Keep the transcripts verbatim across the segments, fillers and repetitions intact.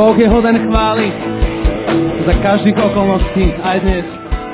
Boh je hoden chvály za každých okolností aj dnes.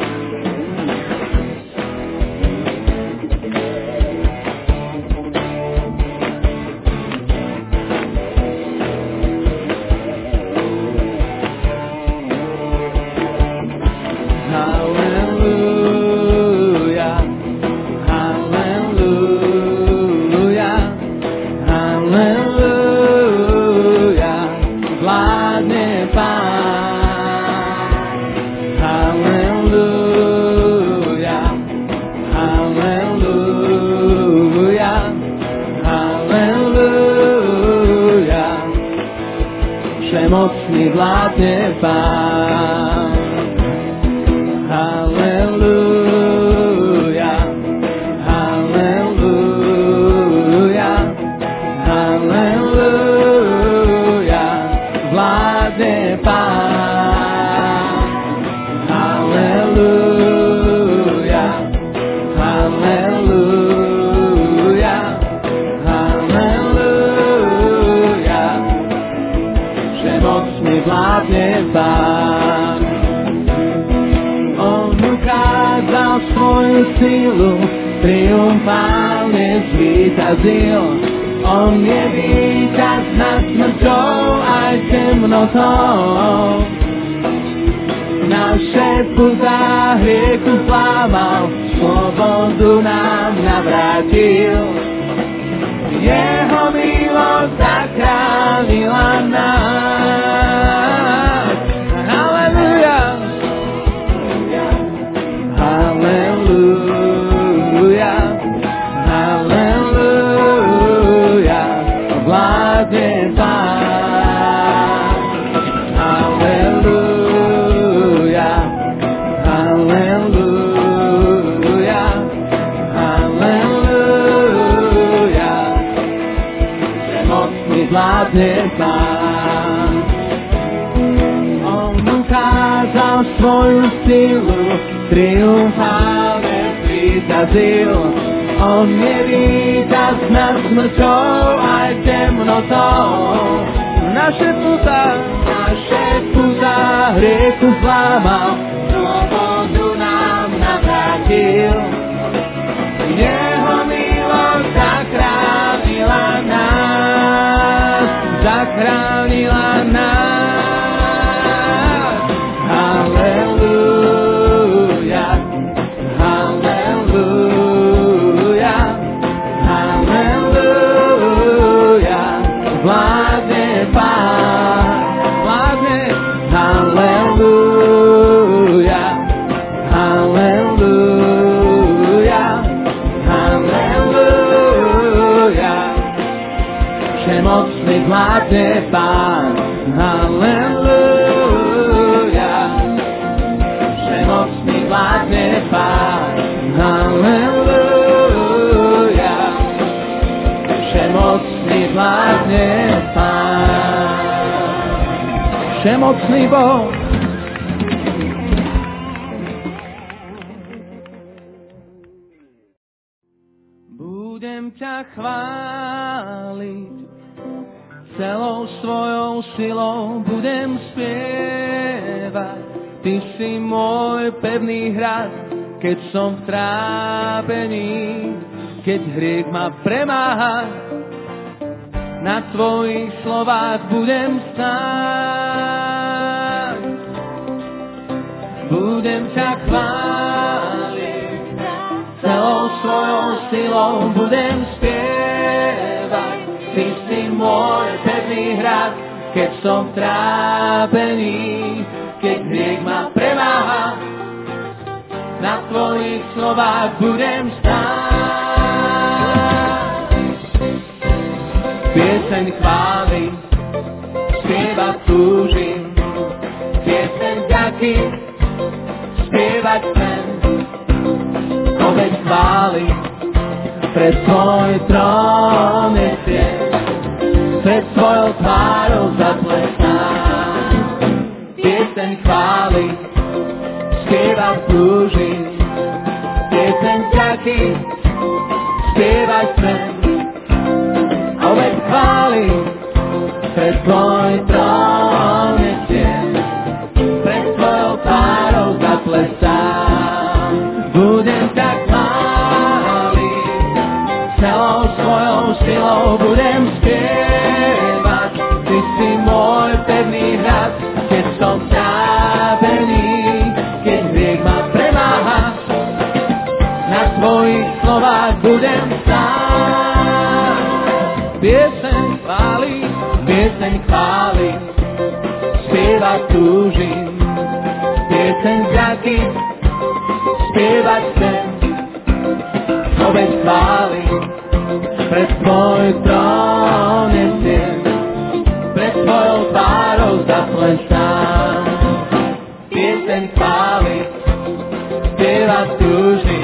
Všemocný Boh. Budem ťa chváliť, celou svojou silou budem spievať. Ty si môj pevný hrad, keď som v trápení, keď hriech ma premáha. Na tvojich slovách budem stáť. Budem ťa chváliť, celou svojou silou budem spievať. Ty si môj pevný hrad, keď som v trápení, keď hriech ma premáha. Na tvojich slovách budem stáť. Pieseň chvály, spievať túžim, pieseň ďaky, spievať chcem. Obeť chvály, pred tvoj trón nesiem, pred tvojou tvárou zaplesám. Pieseň chvály, spievať túžim, pieseň ďaky, spievať chcem. Oveď chváli pred tvoj trón spievať túžim, pieseň vďaky spievať chcem, obeť chvály pred tvoj trón nesiem, pred tvojou tvárou zaplesám. Pieseň chvály spievať túžim,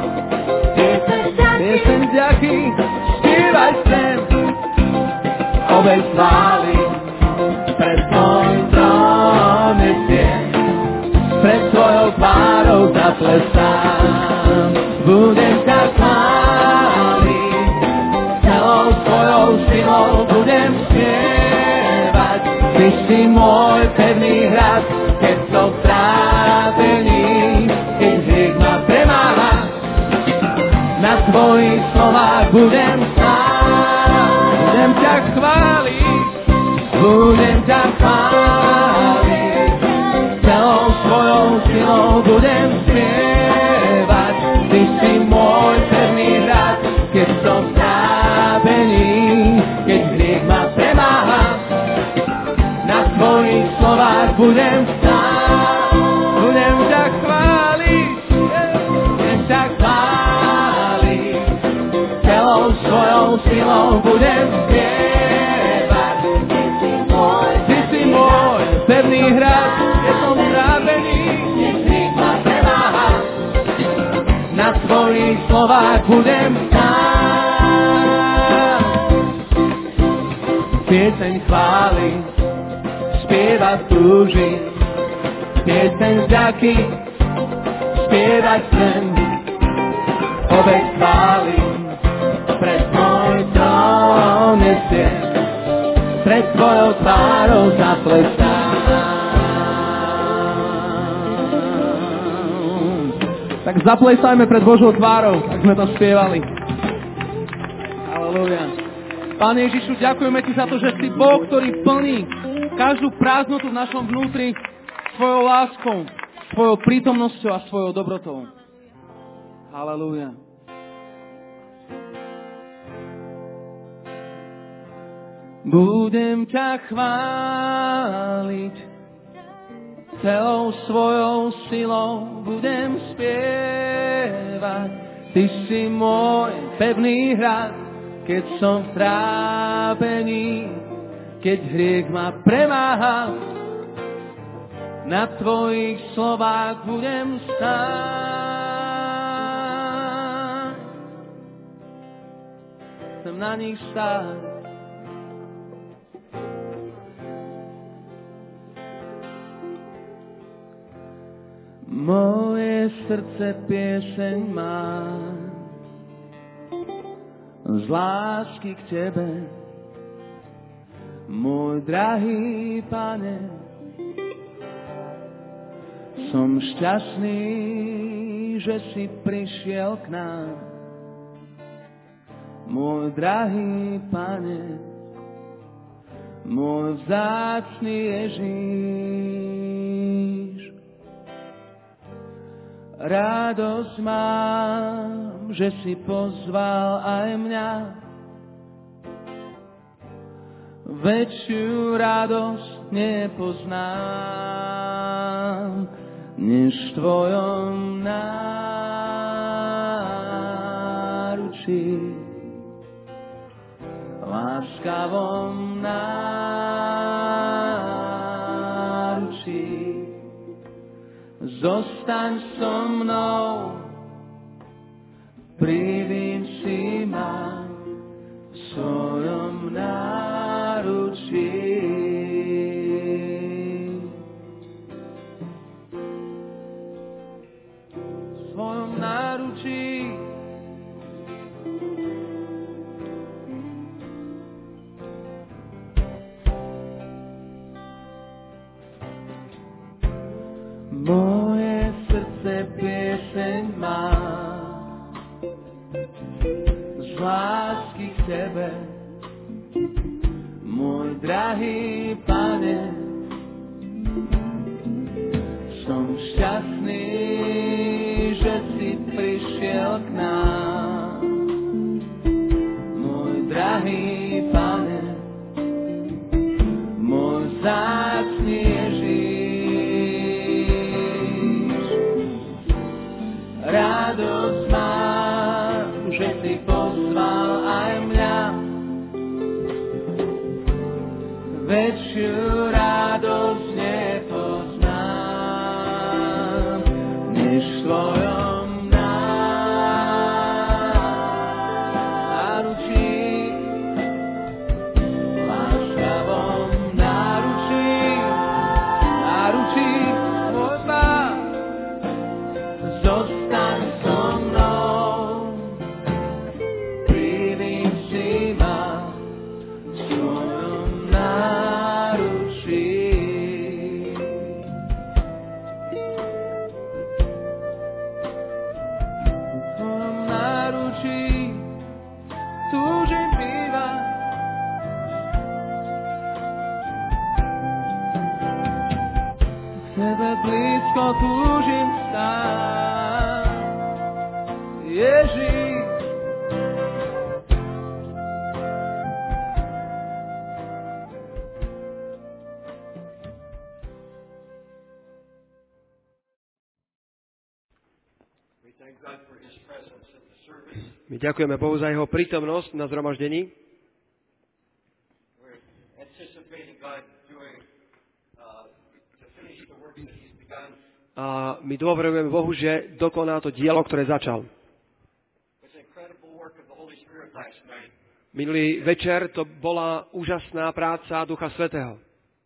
pieseň vďaky spievať chcem, obeť chvály pred tvoj trón nesiem, pred tvojou tvárou zaplesám. Budem ťa chváliť, celou svojou silou budem spievať. Ty si môj pevný hrad, keď som v trápení, keď hriech ma premáha. Na tvojich slovách budem stáť, budem ťa chváliť, budem ťa chváliť, celou svojou silou budem spievať. Ty si môj pevný hrad, keď som v trápení, keď hriech ma premáha. Na tvojich slovách budem stáť, budem ťa chváliť, budem ťa chváliť, celou svojou silou budem spievať. Ty si môj, ty si môj pevný hrad, keď som trápený, keď hriech ma premáha. Na tvojich slovách budem stáť. Pieseň chvály spievať túžim, pieseň vďaky spievať chcem, obeť chvály pred tvoj trón nesiem, pred tvojou tvárou zaplesám. Tak zaplesajme pred Božou tvárou, ak sme to spievali. Halelúja. Pane Ježišu, ďakujeme Ti za to, že si Boh, ktorý plní každú prázdnotu v našom vnútri svojou láskou, svojou prítomnosťou a svojou dobrotou. Halelúja. Budem ťa chváliť, celou svojou silou budem spievať. Ty si môj pevný hrad, keď som v trápení, keď hriech ma premáha. Na tvojich slovách budem stáť, chcem na nich stáť. Moje srdce pieseň má z lásky k Tebe, môj drahý Pane. Som šťastný, že si prišiel k nám, môj drahý Pane, môj vzácny Ježíš. Radosť mám, že si pozval aj mňa, väčšiu radosť nepoznám, než v tvojom náručí, láskavom náručí. Zostaň so mnou, privíň si ma v svojom náručí. V svojom náručí. Moje srdce pieseň má z lásky k Tebe, môj drahý Pane. Som šťastný, že si prišiel k nám, môj drahý Pane, môj vzácny Ježíš. svojom náručí, láskavom náručí, náručí môj Pán, zostaň so mnou, príjmi si ma v svojom náručí. Túžim bývať, k Tebe blízko túžim stáť, Ježiš. My ďakujeme Bohu za jeho prítomnosť na zhromaždení. A my dôverujeme Bohu, že dokoná to dielo, ktoré začal. Minulý večer to bola úžasná práca Ducha Svätého.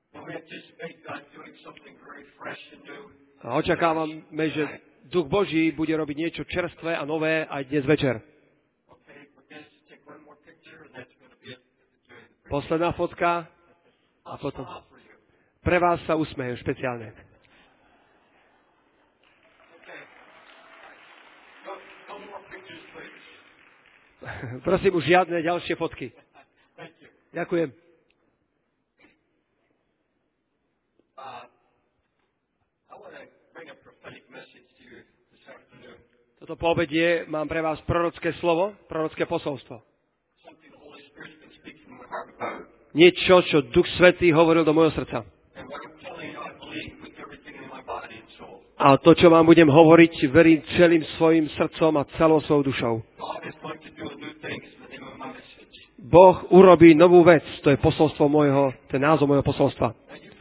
A očakávame, že Duch Boží bude robiť niečo čerstvé a nové aj dnes večer. Posledná fotka a potom pre vás sa usmejem špeciálne. Prosím, už žiadne ďalšie fotky. Ďakujem. Toto poobedie mám pre vás prorocké slovo, prorocké posolstvo. Niečo, čo Duch Svätý hovoril do môjho srdca. A to, čo vám budem hovoriť, verím celým svojim srdcom a celou svojou dušou. Boh urobí novú vec. To je posolstvo môjho, to je názov môjho posolstva.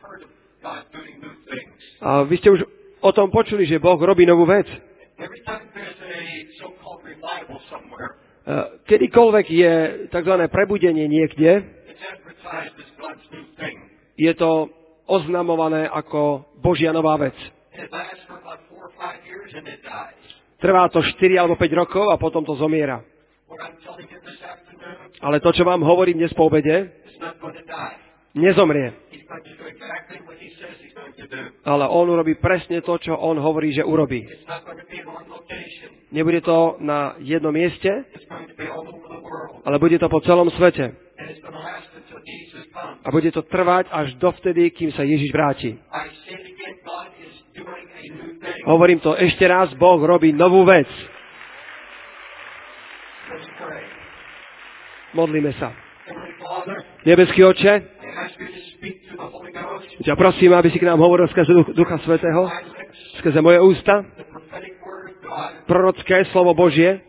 A vy ste už o tom počuli, že Boh robí novú vec. Kedykoľvek je tzv. Prebudenie niekde, je to oznamované ako Božia nová vec. Trvá to štyri alebo päť rokov a potom to zomiera. Ale to, čo vám hovorím dnes po obede, nezomrie. Ale on urobí presne to, čo on hovorí, že urobí. Nebude to na jednom mieste, ale bude to po celom svete. A bude to trvať až dovtedy, kým sa Ježiš vráti. Hovorím to ešte raz, Boh robí novú vec. Modlíme sa. Nebeský Otče, ťa prosím, aby si k nám hovoril skrze Ducha Svätého, skrze moje ústa, prorocké slovo Božie.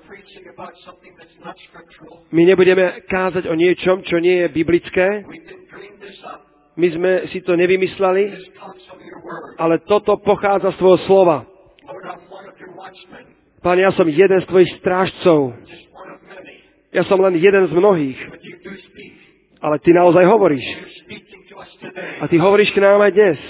My nebudeme kázať o niečom, čo nie je biblické. My sme si to nevymysleli, ale toto pochádza z tvojho slova. Pán, ja som jeden z tvojich strážcov. Ja som len jeden z mnohých. Ale ty naozaj hovoríš. A ty hovoríš k nám aj dnes.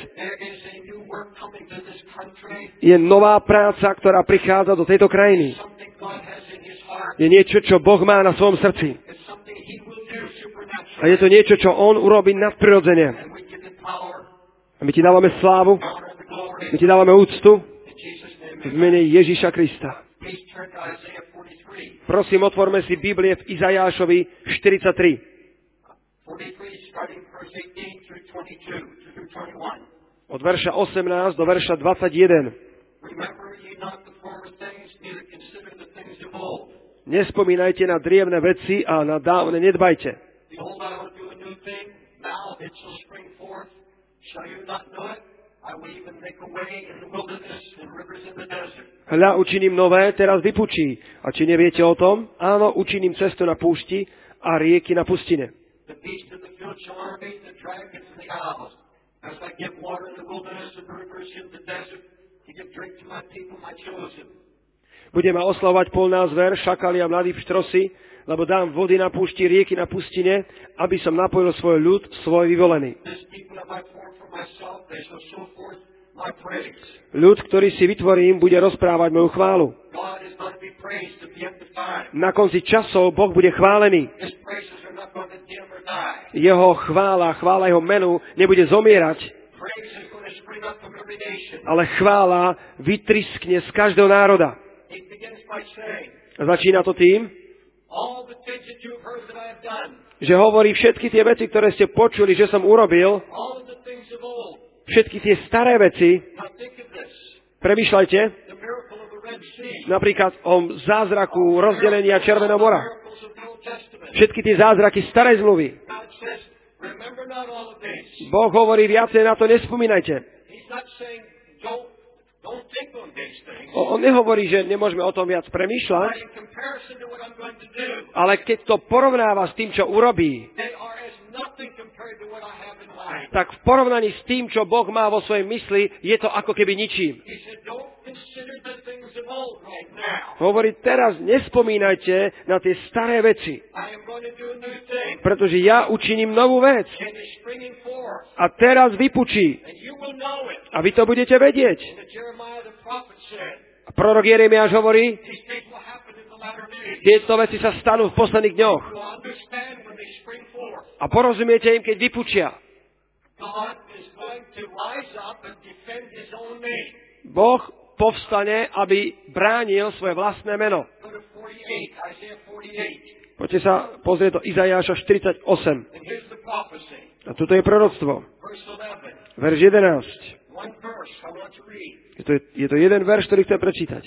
Je nová práca, ktorá prichádza do tejto krajiny. Je niečo, čo Boh má na svojom srdci. A je to niečo, čo on urobí nadprirodzene. A my ti dávame slávu, my ti dávame úctu v mene Ježiša Krista. Prosím, otvorme si Biblie v Izajášovi štyridsaťtri. Od verša osemnásť do verša dvadsaťjeden. Nespomínajte na drievne veci a na dávne nedbajte. Hľa, učiním nové, teraz vypučí. A či neviete o tom? Áno, učiním cestu na púšti a rieky na pustine. Budeme oslavovať polná zver, šakali a mladí pštrosy, lebo dám vody na púšti, rieky na pustine, aby som napojil svoj ľud, svoj vyvolený. Ľud, ktorý si vytvorím, bude rozprávať moju chválu. Na konci časov Boh bude chválený. Jeho chvála, chvála jeho menu nebude zomierať, ale chvála vytriskne z každého národa. A začína to tým, že hovorí všetky tie veci, ktoré ste počuli, že som urobil, všetky tie staré veci, premýšľajte, napríklad o zázraku rozdelenia Červeného mora. Všetky tie zázraky starej zmluvy. Boh hovorí viacej, na to nespomínajte. On nehovorí, že nemôžeme o tom viac premýšľať, ale keď to porovnáva s tým, čo urobí, tak v porovnaní s tým, čo Boh má vo svojej mysli, je to ako keby ničím. Hovorí, teraz nespomínajte na tie staré veci, pretože ja učiním novú vec. A teraz vypučí. A vy to budete vedieť. A prorok Jeremiáš hovorí, tieto veci sa stanú v posledných dňoch. A porozumiete im, keď vypučia. Boh povstane, aby bránil svoje vlastné meno. Poďte sa pozrieť do Izajáša štyridsaťosem. A toto je proroctvo. Verš jedenásť. Je to, je to jeden verš, ktorý chcem prečítať.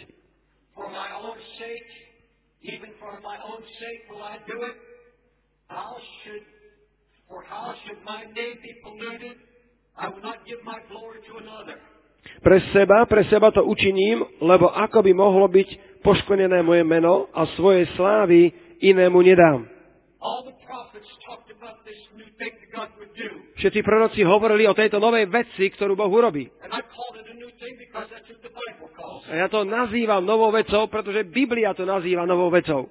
Pre seba, pre seba to učiním, lebo ako by mohlo byť poškvrnené moje meno a svoje slávy inému nedám. Všetci proroci hovorili o tejto novej veci, ktorú Boh urobí. A ja to nazývam novou vecou, pretože Biblia to nazýva novou vecou.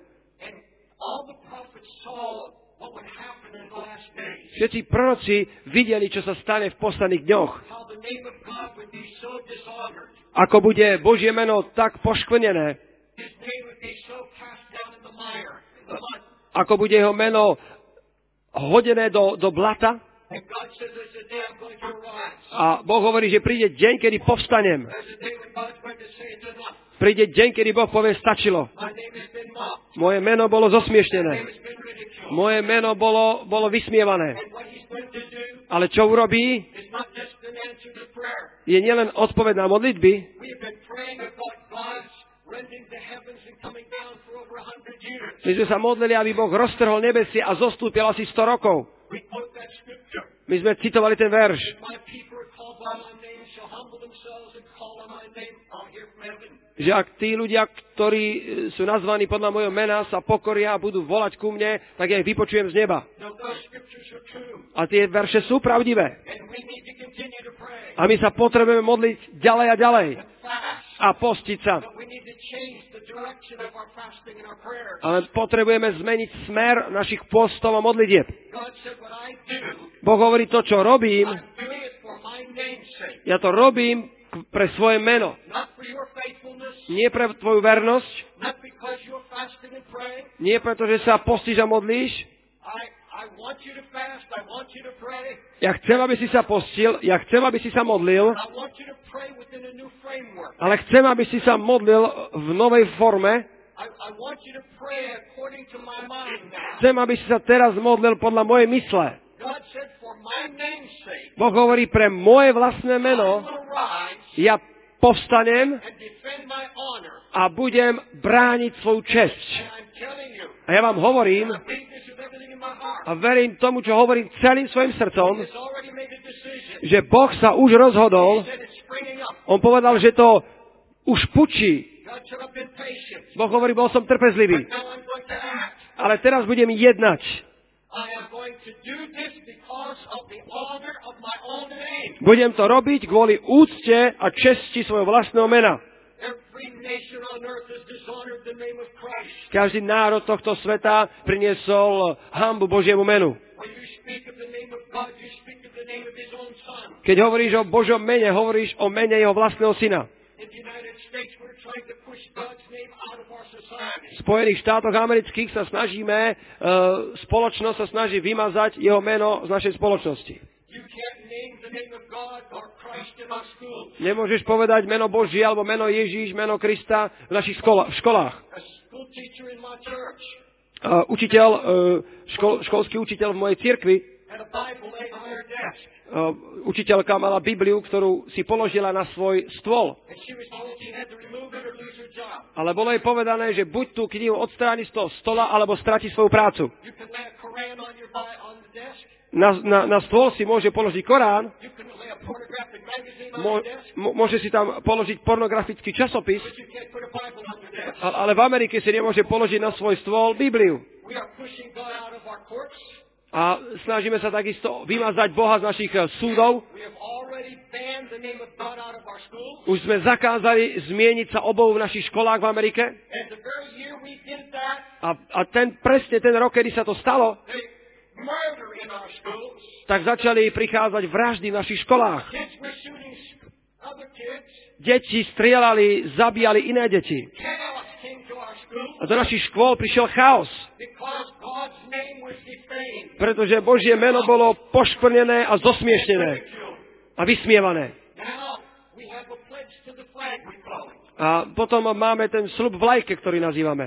Všetci proroci videli, čo sa stane v posledných dňoch. Ako bude Božie meno tak poškvrnené, ako bude jeho meno hodené do, do blata. A Boh hovorí, že príde deň, kedy povstanem. Príde deň, kedy Boh povie, stačilo. Moje meno bolo zosmiešnené. Moje meno bolo, bolo vysmievané. Ale čo urobí? Je nielen odpoveď na modlitby. My sme sa modlili, aby Boh roztrhol nebesie a zostúpil asi sto rokov. My sme citovali ten verš. Že ak tí ľudia, ktorí sú nazvaní podľa mojho mena, sa pokoria a budú volať ku mne, tak ja ich vypočujem z neba. A tie verše sú pravdivé. A my sa potrebujeme modliť ďalej a ďalej. A postiť sa. Ale potrebujeme zmeniť smer našich postov a modlitieb. Boh hovorí, to, čo robím, ja to robím pre svoje meno. Nie pre tvoju vernosť. Nie preto, že sa postíš a modlíš. Ja chcem, aby si sa postil, ja chcem, aby si sa modlil, ale chcem, aby si sa modlil v novej forme. Chcem, aby si sa teraz modlil podľa mojej mysle. Boh hovorí, pre moje vlastné meno ja povstanem a budem brániť svoju česť. A ja vám hovorím, a verím tomu, čo hovorím celým svojim srdcom, že Boh sa už rozhodol. On povedal, že to už pučí. Boh hovorí, bol som trpezlivý. Ale teraz budem jednať. Budem to robiť kvôli úcte a česti svojho vlastného mena. Každý národ tohto sveta priniesol hanbu Božiemu menu. Keď hovoríš o Božom mene, hovoríš o mene jeho vlastného syna. V Spojených štátoch amerických sa snažíme, uh, spoločnosť sa snaží vymazať jeho meno z našej spoločnosti. Nemôžeš povedať meno Boží alebo meno Ježíš, meno Krista v našich škola, v školách. Uh, učiteľ, uh, škol, školský učiteľ v mojej cirkvi, uh, učiteľka mala Bibliu, ktorú si položila na svoj stôl. Ale bolo jej povedané, že buď tú knihu odstráni z toho stola, alebo stratí svoju prácu. Na, na, na stôl si môže položiť Korán, Mô, môže si tam položiť pornografický časopis, ale v Amerike si nemôže položiť na svoj stôl Bibliu. A snažíme sa takisto vymazať Boha z našich súdov. Už sme zakázali zmieniť sa obou v našich školách v Amerike. A, a ten, presne ten rok, kedy sa to stalo, tak začali prichádzať vraždy v našich školách. Deti strieľali, zabíjali iné deti. A do našich škôl prišiel chaos. Pretože Božie meno bolo poškvrnené a zosmiešnené. A vysmievané. A potom máme ten sľub vlajke, ktorý nazývame.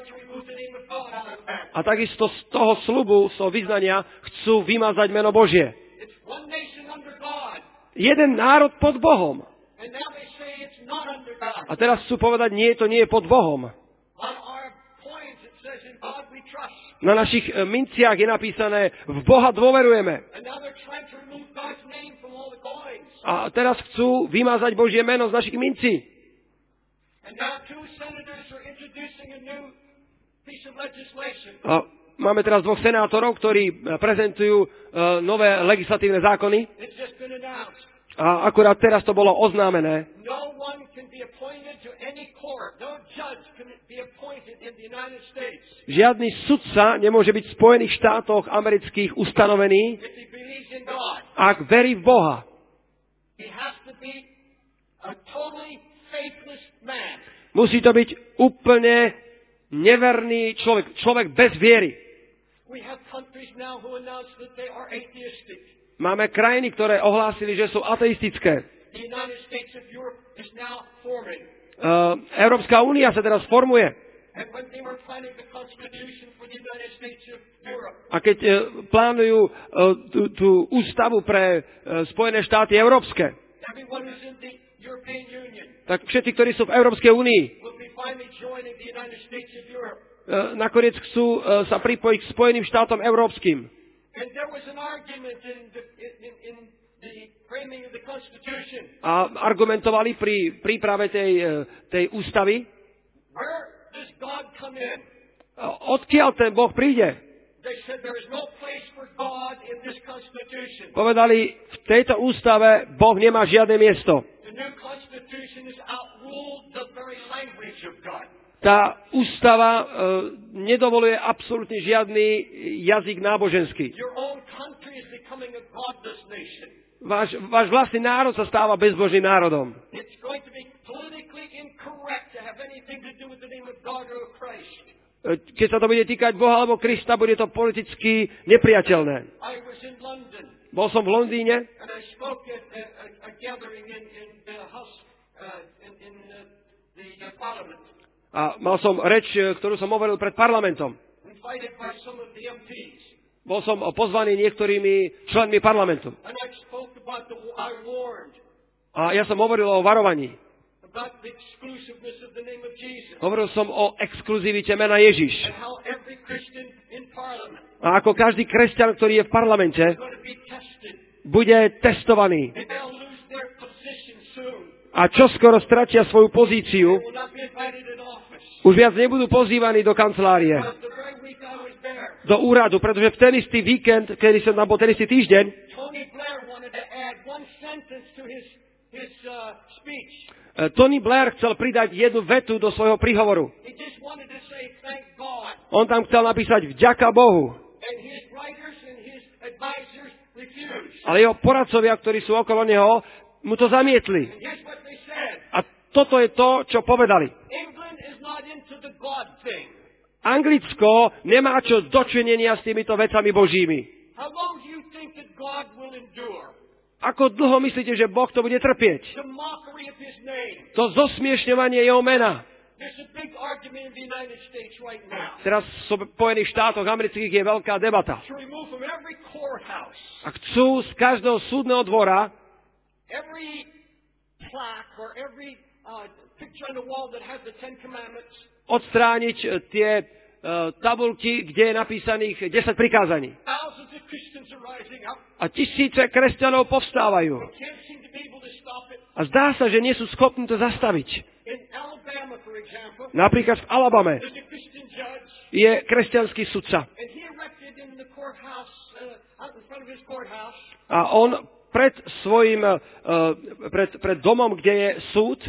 A takisto z toho sľubu, z toho vyznania, chcú vymazať meno Božie. Jeden národ pod Bohom. A teraz chcú povedať, nie, to nie je pod Bohom. Na našich minciach je napísané, v Boha dôverujeme. A teraz chcú vymazať Božie meno z našich mincí. A máme teraz dvoch senátorov, ktorí prezentujú uh, nové legislatívne zákony. A akurát teraz to bolo oznámené. Žiadny sudca nemôže byť v Spojených štátoch amerických ustanovený, ak verí v Boha. Musí to byť úplne neverný človek, človek bez viery. Máme krajiny, ktoré ohlásili, že sú ateistické. Uh, Európska únia sa teraz formuje. A keď uh, plánujú uh, tú, tú ústavu pre uh, Spojené štáty európske, tak všetci, ktorí sú v Európskej únii, uh, nakoniec chcú uh, sa pripojiť k Spojeným štátom európskym. A argumentovali pri príprave tej, tej ústavy. Odkiaľ ten Boh príde? Povedali, v tejto ústave Boh nemá žiadne miesto. Tá ústava uh, nedovoluje absolútne žiadny jazyk náboženský. Váš, váš vlastný národ sa stáva bezbožným národom. Keď sa to bude týkať Boha alebo Krista, bude to politicky nepriateľné. Bol som v Londýne a mal som reč, ktorú som hovoril pred parlamentom. Bol som pozvaný niektorými členmi parlamentu. A ja som hovoril o varovaní. Hovoril som o exkluzivite mena Ježiš. A ako každý kresťan, ktorý je v parlamente, bude testovaný. A čoskoro stratia svoju pozíciu, už viac nebudú pozývaní do kancelárie, do úradu, pretože v ten istý víkend, kedy som tam bol ten istý týždeň, Tony Blair chcel pridať jednu vetu do svojho príhovoru. On tam chcel napísať vďaka Bohu. Ale jeho poradcovia, ktorí sú okolo neho, mu to zamietli. A toto je to, čo povedali. Anglicko nemá čo dočinenia s týmito vecami božími. Ako dlho myslíte, že Boh to bude trpieť? To zosmiešňovanie jeho mena. Teraz v Spojených štátoch amerických je veľká debata. A chcú z každého súdneho dvora odstrániť tie uh, tabulky, kde je napísaných desať prikázaní. A tisíce kresťanov povstávajú. A zdá sa, že nie sú schopní to zastaviť. Napríklad v Alabame je kresťanský sudca. A on pred svojim, uh, pred, pred domom, kde je súd,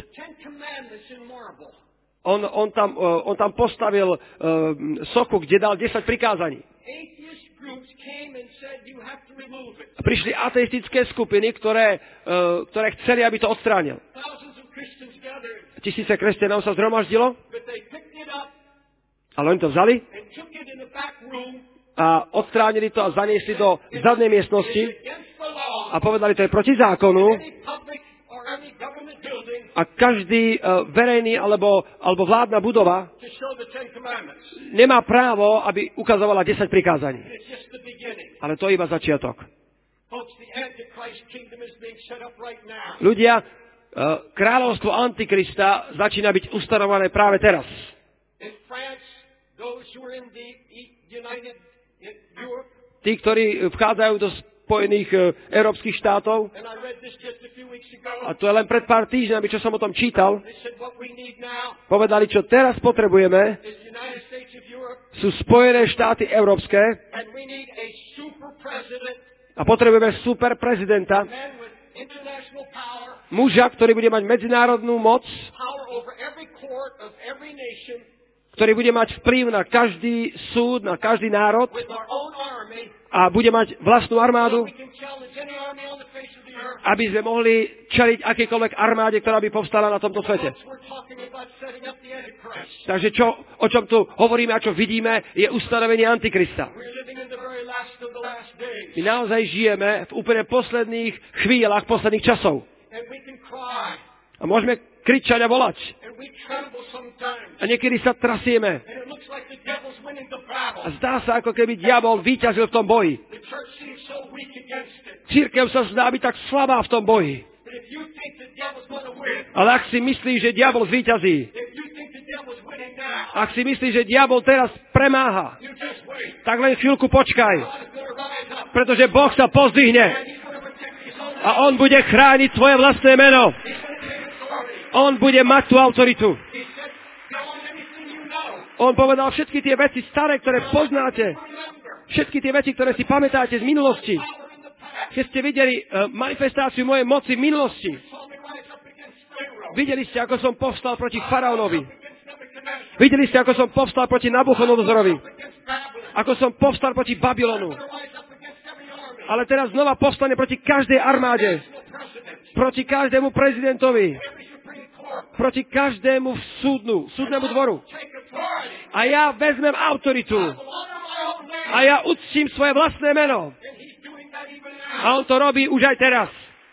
On, on, tam, uh, on tam postavil uh, sochu, kde dal desať prikázaní. Prišli ateistické skupiny, ktoré, uh, ktoré chceli, aby to odstránil. Tisíce kresťanov sa zhromaždilo, ale oni to vzali a odstránili to a zaniesli do zadnej miestnosti a povedali, to je proti zákonu. A každý uh, verejný alebo, alebo vládna budova nemá právo, aby ukazovala desať prikázaní. Ale to je iba začiatok. Ľudia, uh, kráľovstvo Antikrista začína byť ustanované práve teraz. Tí, ktorí vchádzajú do Spojených uh, európskych štátov, a to je len pred pár týždňami, čo som o tom čítal, povedali, čo teraz potrebujeme, sú Spojené štáty európske a potrebujeme super prezidenta, muža, ktorý bude mať medzinárodnú moc, ktorý bude mať vplyv na každý súd, na každý národ a bude mať vlastnú armádu, aby sme mohli čeliť akýkoľvek armáde, ktorá by povstala na tomto svete. Takže čo, o čom tu hovoríme a čo vidíme, je ustanovenie Antikrista. My naozaj žijeme v úplne posledných chvíľach, posledných časov. A môžeme kričať a volať. A niekedy sa trasieme. A zdá sa, ako keby diabol víťazil v tom boji. Cirkev sa zdá byť tak slabá v tom boji. Ale ak si myslíš, že diabol zvíťazí, ak si myslíš, že diabol teraz premáha, tak len chvíľku počkaj. Pretože Boh sa pozdvihne a on bude chrániť svoje vlastné meno. On bude mať tú autoritu. On povedal všetky tie veci staré, ktoré poznáte. Všetky tie veci, ktoré si pamätáte z minulosti. Keď ste videli uh, manifestáciu mojej moci v minulosti, videli ste, ako som povstal proti faraónovi. Videli ste, ako som povstal proti Nabuchodonozorovi. Ako som povstal proti Babylonu. Ale teraz znova povstane proti každej armáde. Proti každému prezidentovi. Proti každému súdnu, súdnemu dvoru. A ja vezmem autoritu. A ja uctím svoje vlastné meno. A on to robí už aj teraz.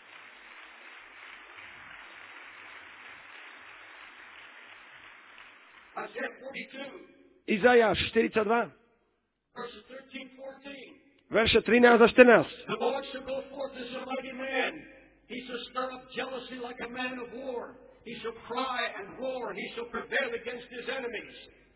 Izajáš štyridsaťdva. Verše trinásť a štrnásť. He shall cry and roar, he shall prevail against his enemies.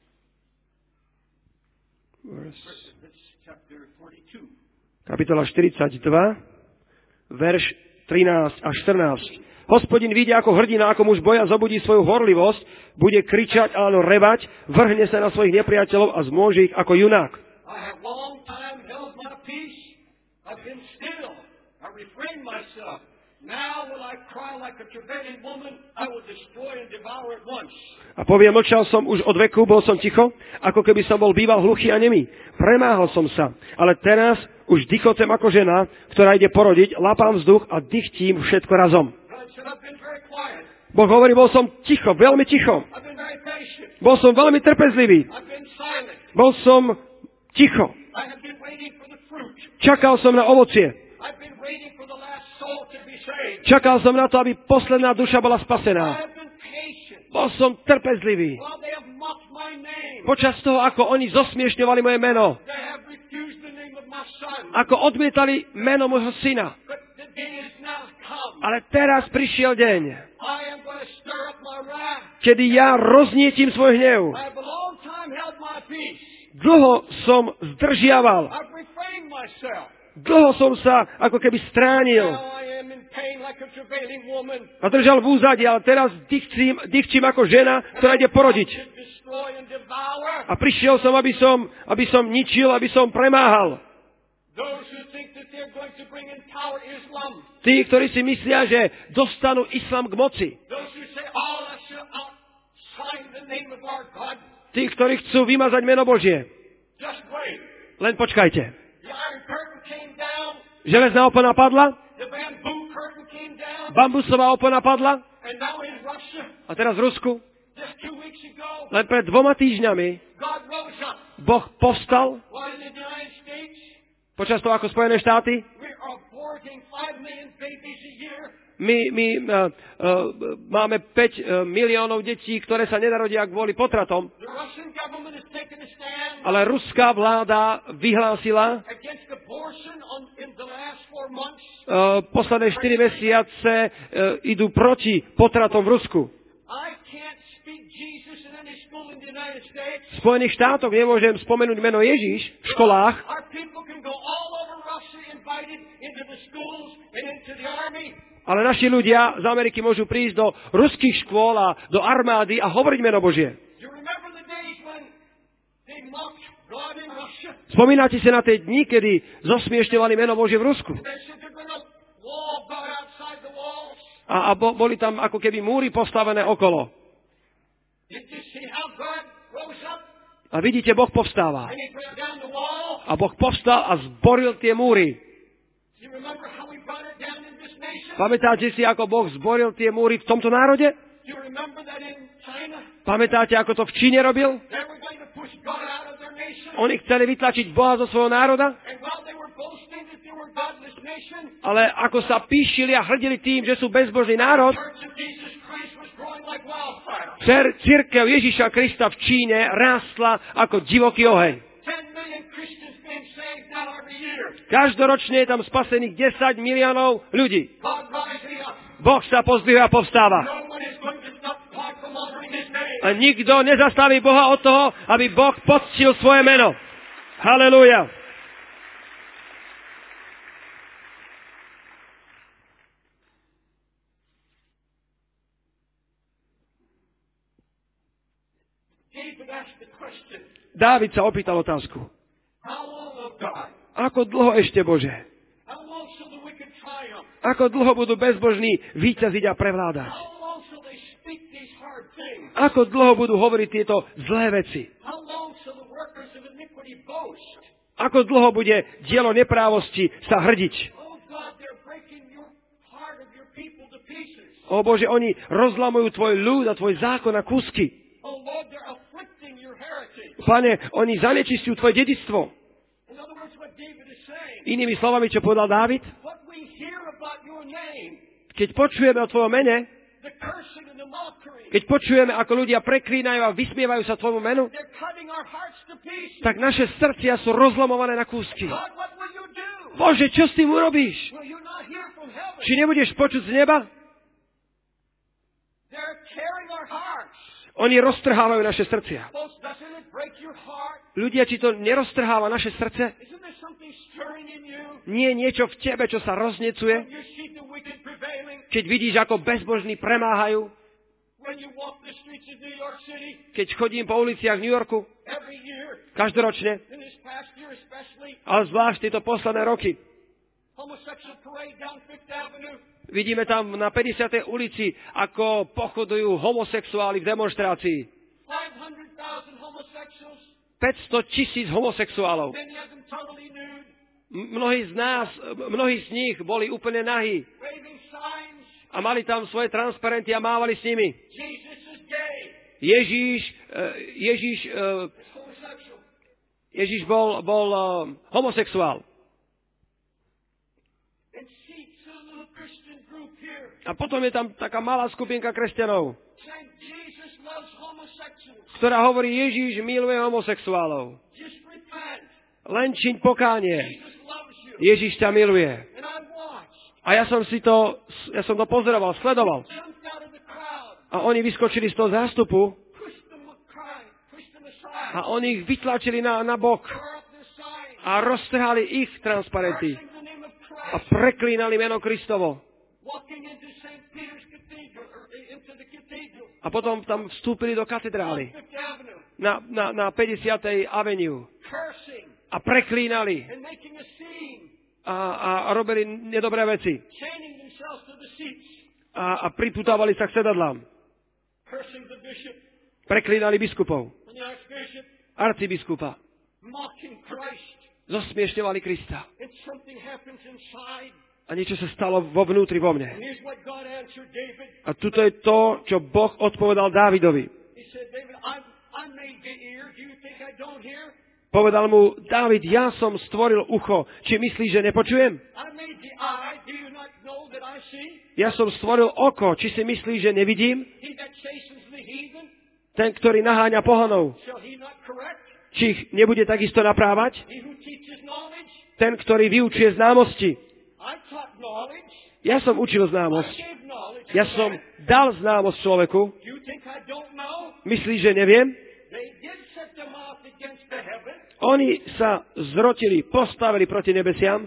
Kapitola štyridsaťdva, verš trinásť a štrnásť. Hospodin vidí ako hrdina, ako muž boja zobudí svoju horlivosť, bude kričať, áno, rebať, vrhne sa na svojich nepriateľov a zmôže ich ako junák. I have long time held my peace. I've been still. I refrain myself. A povie, mlčal som už od veku, bol som ticho, ako keby som bol býval hluchý a nemý. Premáhal som sa, ale teraz už dychocem ako žena, ktorá ide porodiť, lapám vzduch a dychtím všetko razom. Boh hovorí, bol som ticho, veľmi ticho. Bol som veľmi trpezlivý. Bol som ticho. Čakal som na ovocie. Čakal som na to, aby posledná duša bola spasená. Bol som trpezlivý. Počas toho, ako oni zosmiešňovali moje meno. Ako odmietali meno môjho syna. Ale teraz prišiel deň, kedy ja roznietím svoj hnev. Dlho som zdržiaval. Dlho som sa ako keby stránil. A držal v úzadi, ale teraz dychčím, dychčím ako žena, ktorá ide porodiť. A prišiel som, aby som, aby som ničil, aby som premáhal. Tí, ktorí si myslia, že dostanú islám k moci. Tí, ktorí chcú vymazať meno Božie. Len počkajte. Železná opona padla. Bambusová opona padla. A teraz v Rusku. Len pred dvoma týždňami Boh povstal. Počas toho, ako Spojené štáty, my, my uh, uh, máme päť uh, miliónov detí, ktoré sa nenarodia kvôli potratom. Ale ruská vláda vyhlásila uh, posledné štyri mesiace uh, idú proti potratom v Rusku. V Spojených štátoch nemôžem spomenúť meno Ježiš v školách, ale naši ľudia z Ameriky môžu prísť do ruských škôl a do armády a hovoriť meno Božie. Spomínate si na tie dni, kedy zosmiešňovali meno Božie v Rusku? A, a bo, boli tam ako keby múry postavené okolo. A vidíte, Boh povstáva. A Boh povstal a zboril tie múry. Pamätáte si, ako Boh zboril tie múry v tomto národe? Pamätáte, ako to v Číne robil? Oni chceli vytlačiť Boha zo svojho národa? Ale ako sa píšili a hrdili tým, že sú bezbožný národ, cirkev Ježiša Krista v Číne rástla ako divoký oheň. Každoročne je tam spasených desať miliónov ľudí. Boh sa pozdvihuje a povstáva. A nikto nezastaví Boha od toho, aby Boh poctil svoje meno. Halelúja. Dávid sa opýtal otázku. Ako dlho ešte, Bože? Ako dlho budú bezbožní víťaziť a prevládať? Ako dlho budú hovoriť tieto zlé veci? Ako dlho bude dielo neprávosti sa hrdiť? O Bože, oni rozlamujú tvoj ľud a tvoj zákon na kúsky. Pane, oni zanečistujú tvoje dedičstvo. Inými slovami, čo povedal Dávid? Keď počujeme o tvojom mene, keď počujeme, ako ľudia preklínajú a vysmievajú sa tvojmu menu, tak naše srdcia sú rozlomované na kúsky. Bože, čo s tým urobíš? Či nebudeš počuť z neba? Oni roztrhávajú naše srdcia. Ľudia, či to neroztrháva naše srdce? Nie je niečo v tebe, čo sa roznecuje? Keď vidíš, ako bezbožní premáhajú? Keď chodím po uliciach New Yorku? Každoročne? Ale zvlášť tieto posledné roky. Vidíme tam na päťdesiatej ulici, ako pochodujú homosexuáli v demonštrácii. päťsto tisíc homosexuálov. Mnohí z nás, mnohí z nich boli úplne nahí. A mali tam svoje transparenty a mávali s nimi. Ježíš, Ježíš, Ježíš bol, bol homosexuál. A potom je tam taká malá skupinka kresťanov, ktorá hovorí, Ježíš miluje homosexuálov. Len čiň pokánie. Ježíš ťa miluje. A ja som si to, ja som to pozoroval, sledoval. A oni vyskočili z toho zástupu a oni ich vytlačili na, na bok a roztrhali ich transparenty a preklínali meno Kristovo. A potom tam vstúpili do katedrály na, na, na päťdesiatej Avenue a preklínali a, a, a robili nedobré veci a, a priputávali sa k sedadlám. Preklínali biskupov, arcibiskupa, zosmiešňovali Krista. A niečo sa stalo vo vnútri vo mne. A tuto je to, čo Boh odpovedal Dávidovi. Povedal mu, Dávid, ja som stvoril ucho. Či myslíš, že nepočujem? Ja som stvoril oko. Či si myslíš, že nevidím? Ten, ktorý naháňa pohanov. Či ich nebude takisto naprávať? Ten, ktorý vyučuje známosti. Ja som učil známosť. Ja som dal známosť človeku. Myslíš, že neviem? Oni sa zrotili, postavili proti nebesiam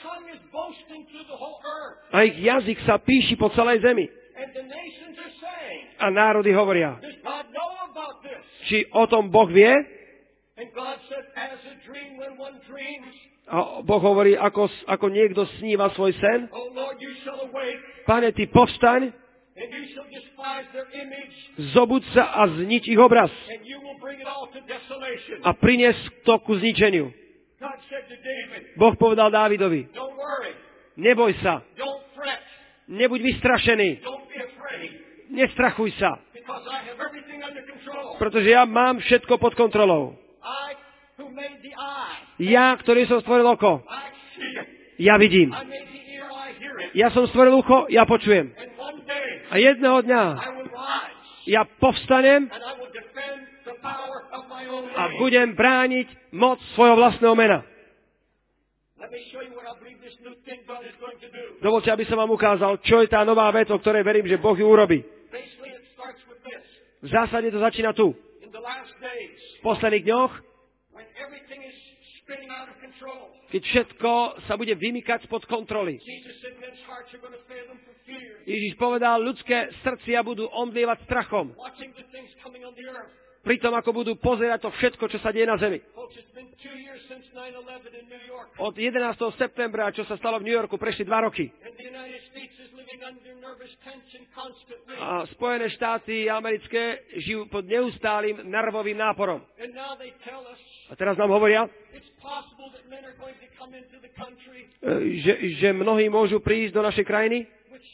a ich jazyk sa píši po celej zemi. A národy hovoria, či o tom Boh vie? A Boh hovorí, ako, ako niekto sníva svoj sen. Pane, ty povstaň, zobuď sa a znič ich obraz. A prinies to ku zničeniu. Boh povedal Dávidovi, neboj sa, nebuď vystrašený, nestrachuj sa, pretože ja mám všetko pod kontrolou. Ja, ktorý som stvoril oko, ja vidím. Ja som stvoril ucho, ja počujem. A jedného dňa ja povstanem a budem brániť moc svojho vlastného mena. Dovoľte, aby som vám ukázal, čo je tá nová vec, o ktorej verím, že Boh ju urobí. V zásade to začína tu. V posledných dňoch, keď všetko sa bude vymykať spod kontroly. Ježiš povedal, ľudské srdcia budú omdlievať strachom. Pri tom, ako budú pozerať to všetko, čo sa deje na zemi. Od jedenásteho septembra, čo sa stalo v New Yorku, prešli dva roky. A Spojené štáty americké žijú pod neustálým nervovým náporom. A teraz nám hovoria, že, že mnohí môžu prísť do našej krajiny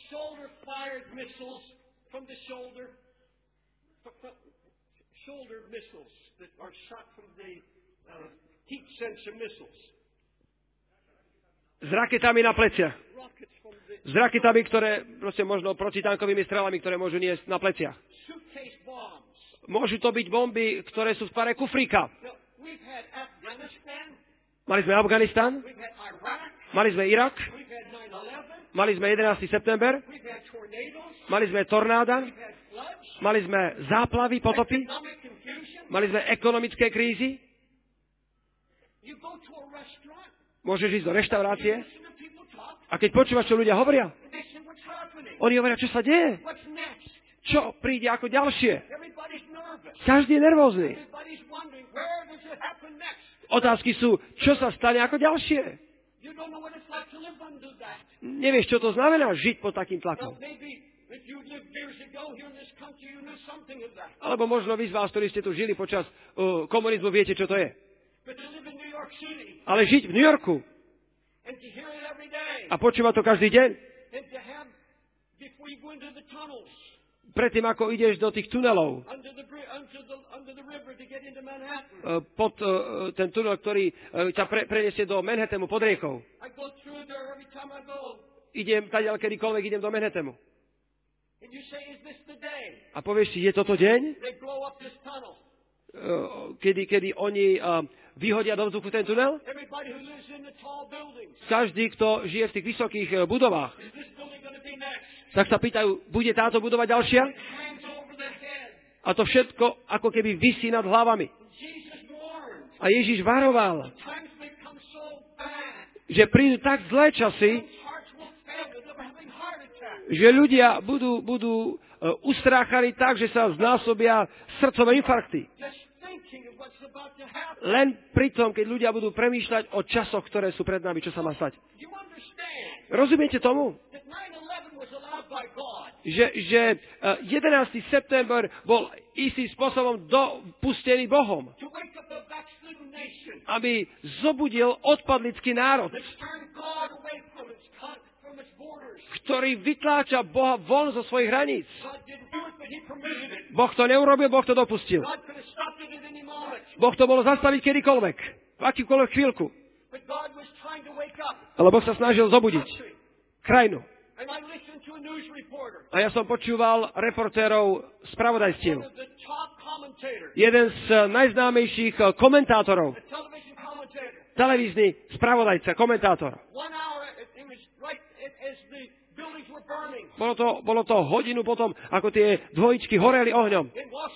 s raketami na pleciach. S raketami, ktoré, proste možno protitankovými strelami, ktoré môžu niesť na pleciach. Môžu to byť bomby, ktoré sú v tvare kufríka. Mali sme Afganistan, mali sme Irak, mali sme jedenásteho september, mali sme tornáda, mali sme záplavy, potopy, mali sme ekonomické krízy. Môžeš ísť do reštaurácie a keď počúvaš, čo ľudia hovoria, oni hovoria, čo sa deje, čo príde ako ďalšie. Každý je nervózny. Otázky sú, čo sa stane ako ďalšie. Nevieš, čo to znamená žiť pod takým tlakom. Alebo možno vy z vás, ktorí ste tu žili počas uh, komunizmu, viete, čo to je. Ale žiť v New Yorku a počúvať to každý deň, predtým, ako ideš do tých tunelov, pod uh, ten tunel, ktorý uh, ťa pre, preniesie do Manhattanu pod riekou. Idem tadiaľ, kedykoľvek idem do Manhattanu. A povieš si, je toto deň? Uh, kedy, kedy oni uh, vyhodia do vzduchu ten tunel? Každý, kto žije v tých vysokých uh, budovách, tak sa pýtajú, bude táto budova ďalšia? A to všetko ako keby visí nad hlavami. A Ježiš varoval, že prídu tak zlé časy, že ľudia budú, budú uh, ustráchaní tak, že sa znásobia srdcové infarkty. Len pri tom, keď ľudia budú premýšľať o časoch, ktoré sú pred nami, čo sa má stať. Rozumiete tomu? Že, že jedenásteho september bol istým spôsobom dopustený Bohom, aby zobudil odpadlický národ, ktorý vytláča Boha von zo svojich hraníc. Boh to neurobil, Boh to dopustil. Boh to bolo zastaviť kedykoľvek, v akýkoľvek chvíľku. Ale Boh sa snažil zobudiť krajinu. A ja som počúval reportérov spravodajstiev. Jeden z najznámejších komentátorov, televízny spravodajca, komentátor. Bolo to, bolo to hodinu potom, ako tie dvojičky horeli ohňom.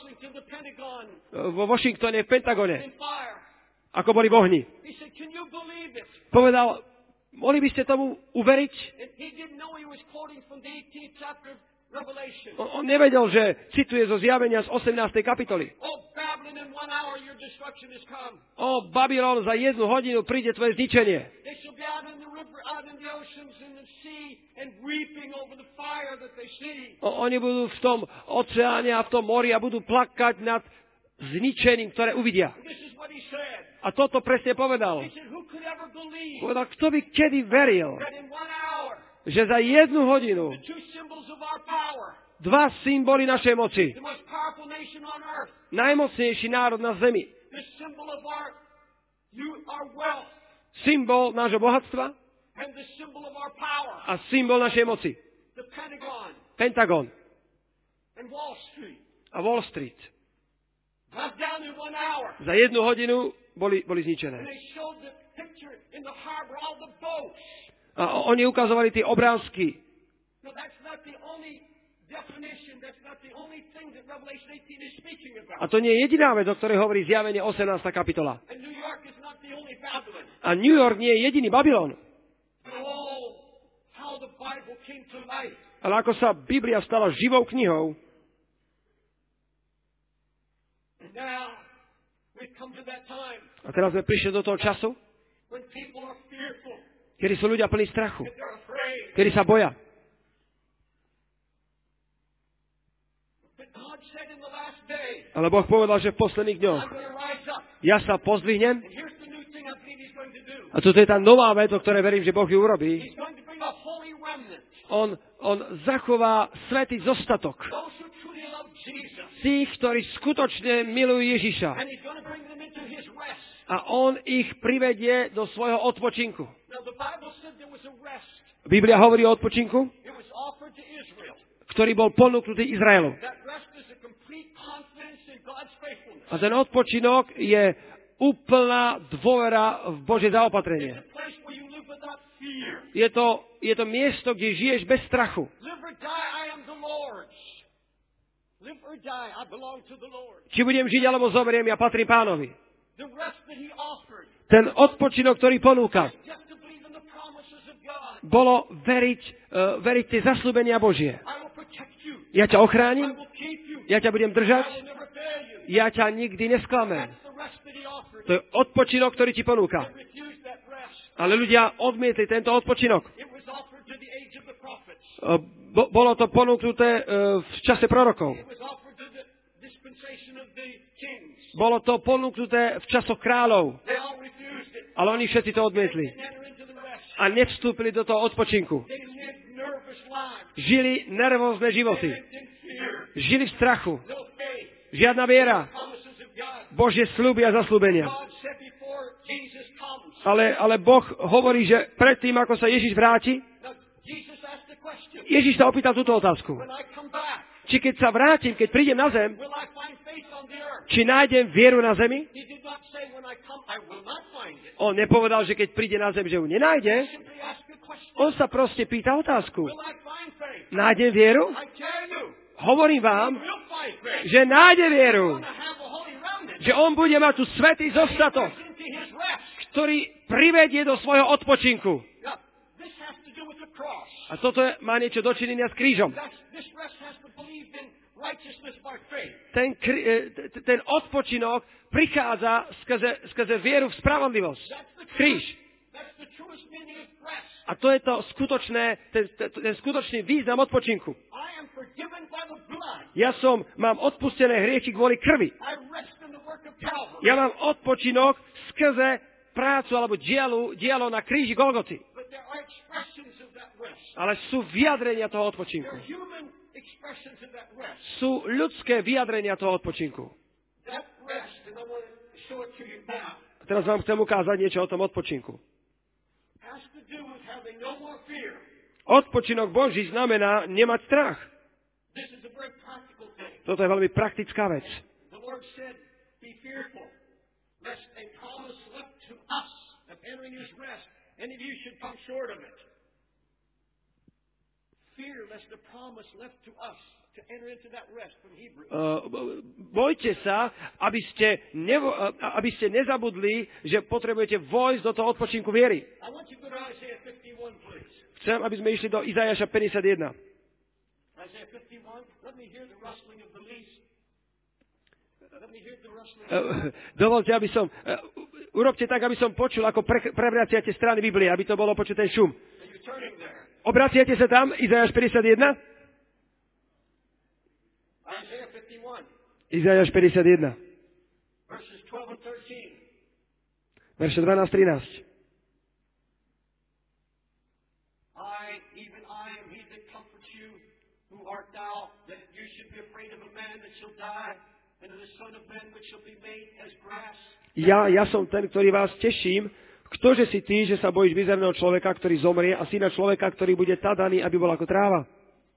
Vo Washingtone, v Pentagone. Ako boli v ohni. Povedal, mohli by ste tomu uveriť? On, on nevedel, že cituje zo Zjavenia z osemnástej kapitoly. O, Babylon, za jednu hodinu príde tvoje zničenie. O, oni budú v tom oceáne a v tom mori a budú plakať nad zničením, ktoré uvidia. A toto presne povedal. Povedal, kto by kedy veril, že za jednu hodinu dva symboly našej moci, najmocnejší národ na zemi, symbol nášho bohatstva a symbol našej moci, Pentagon a Wall Street, za jednu hodinu boli, boli zničené. A oni ukazovali tie obrázky. A to nie je jediná vec, o ktorej hovorí Zjavenie osemnásta kapitola. A New York nie je jediný Babylon. Ale ako sa Biblia stala živou knihou, a teraz sme prišli do toho času, kedy sú ľudia plní strachu, kedy sa boja. Ale Boh povedal, že v posledných dňoch ja sa pozdvihnem a toto je tá nová vec, o ktorej verím, že Boh ju urobí. On, on zachová svätý zostatok tých, ktorí skutočne milujú Ježiša. A on ich privedie do svojho odpočinku. Biblia hovorí o odpočinku, ktorý bol ponúknutý Izraelu. A ten odpočinok je úplná dôvera v Božie zaopatrenie. Je to, je to miesto, kde žiješ bez strachu. Či budem žiť, alebo zomriem, ja patrím Pánovi. Ten odpočinok, ktorý ponúka, bolo veriť, uh, veriť tie zasľúbenia Božie. Ja ťa ochránim, ja ťa budem držať, ja ťa nikdy nesklamem. To je odpočinok, ktorý ti ponúka. Ale ľudia odmietli tento odpočinok. Bo, bolo to ponúknuté v čase prorokov. Bolo to ponúknuté v časoch kráľov. Ale oni všetci to odmietli. A nevstúpili do toho odpočinku. Žili nervózne životy. Žili v strachu. Žiadna viera. Božie sľuby a zasľúbenia. Ale, ale Boh hovorí, že predtým, ako sa Ježiš vráti, Ježiš sa opýtal túto otázku. Či keď sa vrátim, keď prídem na zem, či nájdem vieru na zemi? On nepovedal, že keď príde na zem, že ju nenájde. On sa proste pýta otázku. Nájdem vieru? Hovorím vám, že nájde vieru. Že on bude mať tu svätý zostatok, ktorý privedie do svojho odpočinku. A toto je, má niečo dočinenia s krížom. Ten, ten odpočinok prichádza skrze, skrze vieru v spravodlivosť. Kríž. A to je to skutočné, ten, ten, ten skutočný význam odpočinku. Ja som, mám odpustené hriechy kvôli krvi. Ja mám odpočinok skrze prácu alebo dielo, dielo na kríži Golgoty. Ale sú vyjadrenia toho odpočinku. Sú ľudské vyjadrenia toho odpočinku. A teraz vám chcem ukázať niečo o tom odpočinku. Odpočinok Boží znamená nemať strach. Toto je veľmi praktická vec. Uh, bojte sa, aby ste, nevo, uh, aby ste nezabudli, že potrebujete vojsť do toho odpočinku viery. Chcem, aby sme išli do Izaiáša päťdesiatjeden. Uh, dovolte, aby som... Uh, urobte tak, aby som počul, ako pre, prevraciate strany Biblie, aby to bolo počuť ten šum. Obraciate sa tam, Izaiáš päťdesiatjeden? Izaiáš päťdesiatjeden. Verše dvanásť trinásť. Ja, ja som ten, ktorý vás teším. Ktože si ty, že sa bojíš mizerného človeka, ktorý zomrie, a syna človeka, ktorý bude tadaný, aby bol ako tráva?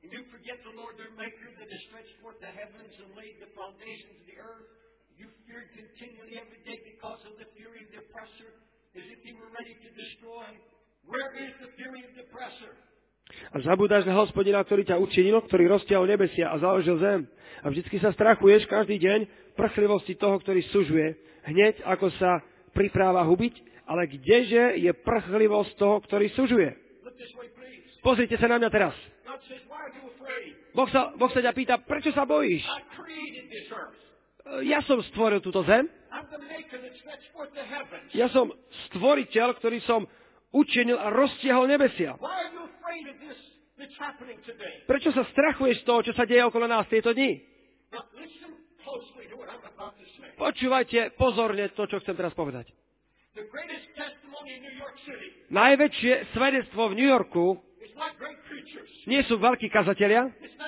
A zabúdaš na Hospodina, ktorý ťa učinil, ktorý roztiahol nebesia a založil zem. A vždycky sa strachuješ každý deň prchlivosti toho, ktorý sužuje, hneď ako sa pripráva hubiť, ale kdeže je prchlivosť toho, ktorý sužuje? Pozrite sa na mňa teraz. Boh sa, boh sa ťa pýta, prečo sa bojíš? Ja som stvoril túto zem. Ja som stvoriteľ, ktorý som učinil a roztiahol nebesia. Prečo sa strachuješ z toho, čo sa deje okolo nás tieto dni? Počúvajte pozorne to, čo chcem teraz povedať. Najväčšie svedectvo v New Yorku nie sú veľkí kazatelia,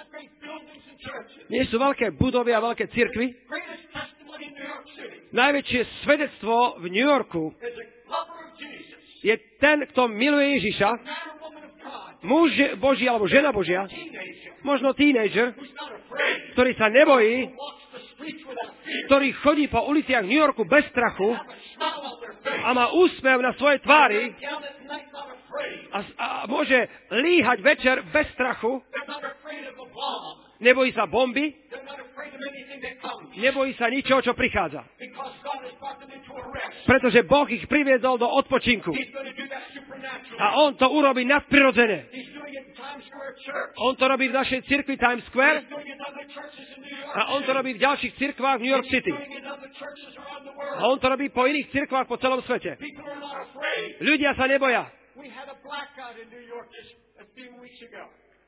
nie sú veľké budovy a veľké cirkvy. Najväčšie svedectvo v New Yorku je ten, kto miluje Ježiša, muž Boží alebo žena Božia, možno tínejdžer, ktorý sa nebojí, ktorý chodí po uliciach New Yorku bez strachu a má úsmev na svojej tvári a, a môže líhať večer bez strachu, nebojí sa bomby, nebojí sa ničoho, čo prichádza. Pretože Boh ich priviedol do odpočinku. A on to urobí nadprirodzene. On to robí v našej cirkvi Times Square a on to robí v ďalších cirkvách v New York City. A on to robí po iných cirkvách po celom svete. Ľudia sa neboja. We had a blackout in New York just a few weeks ago.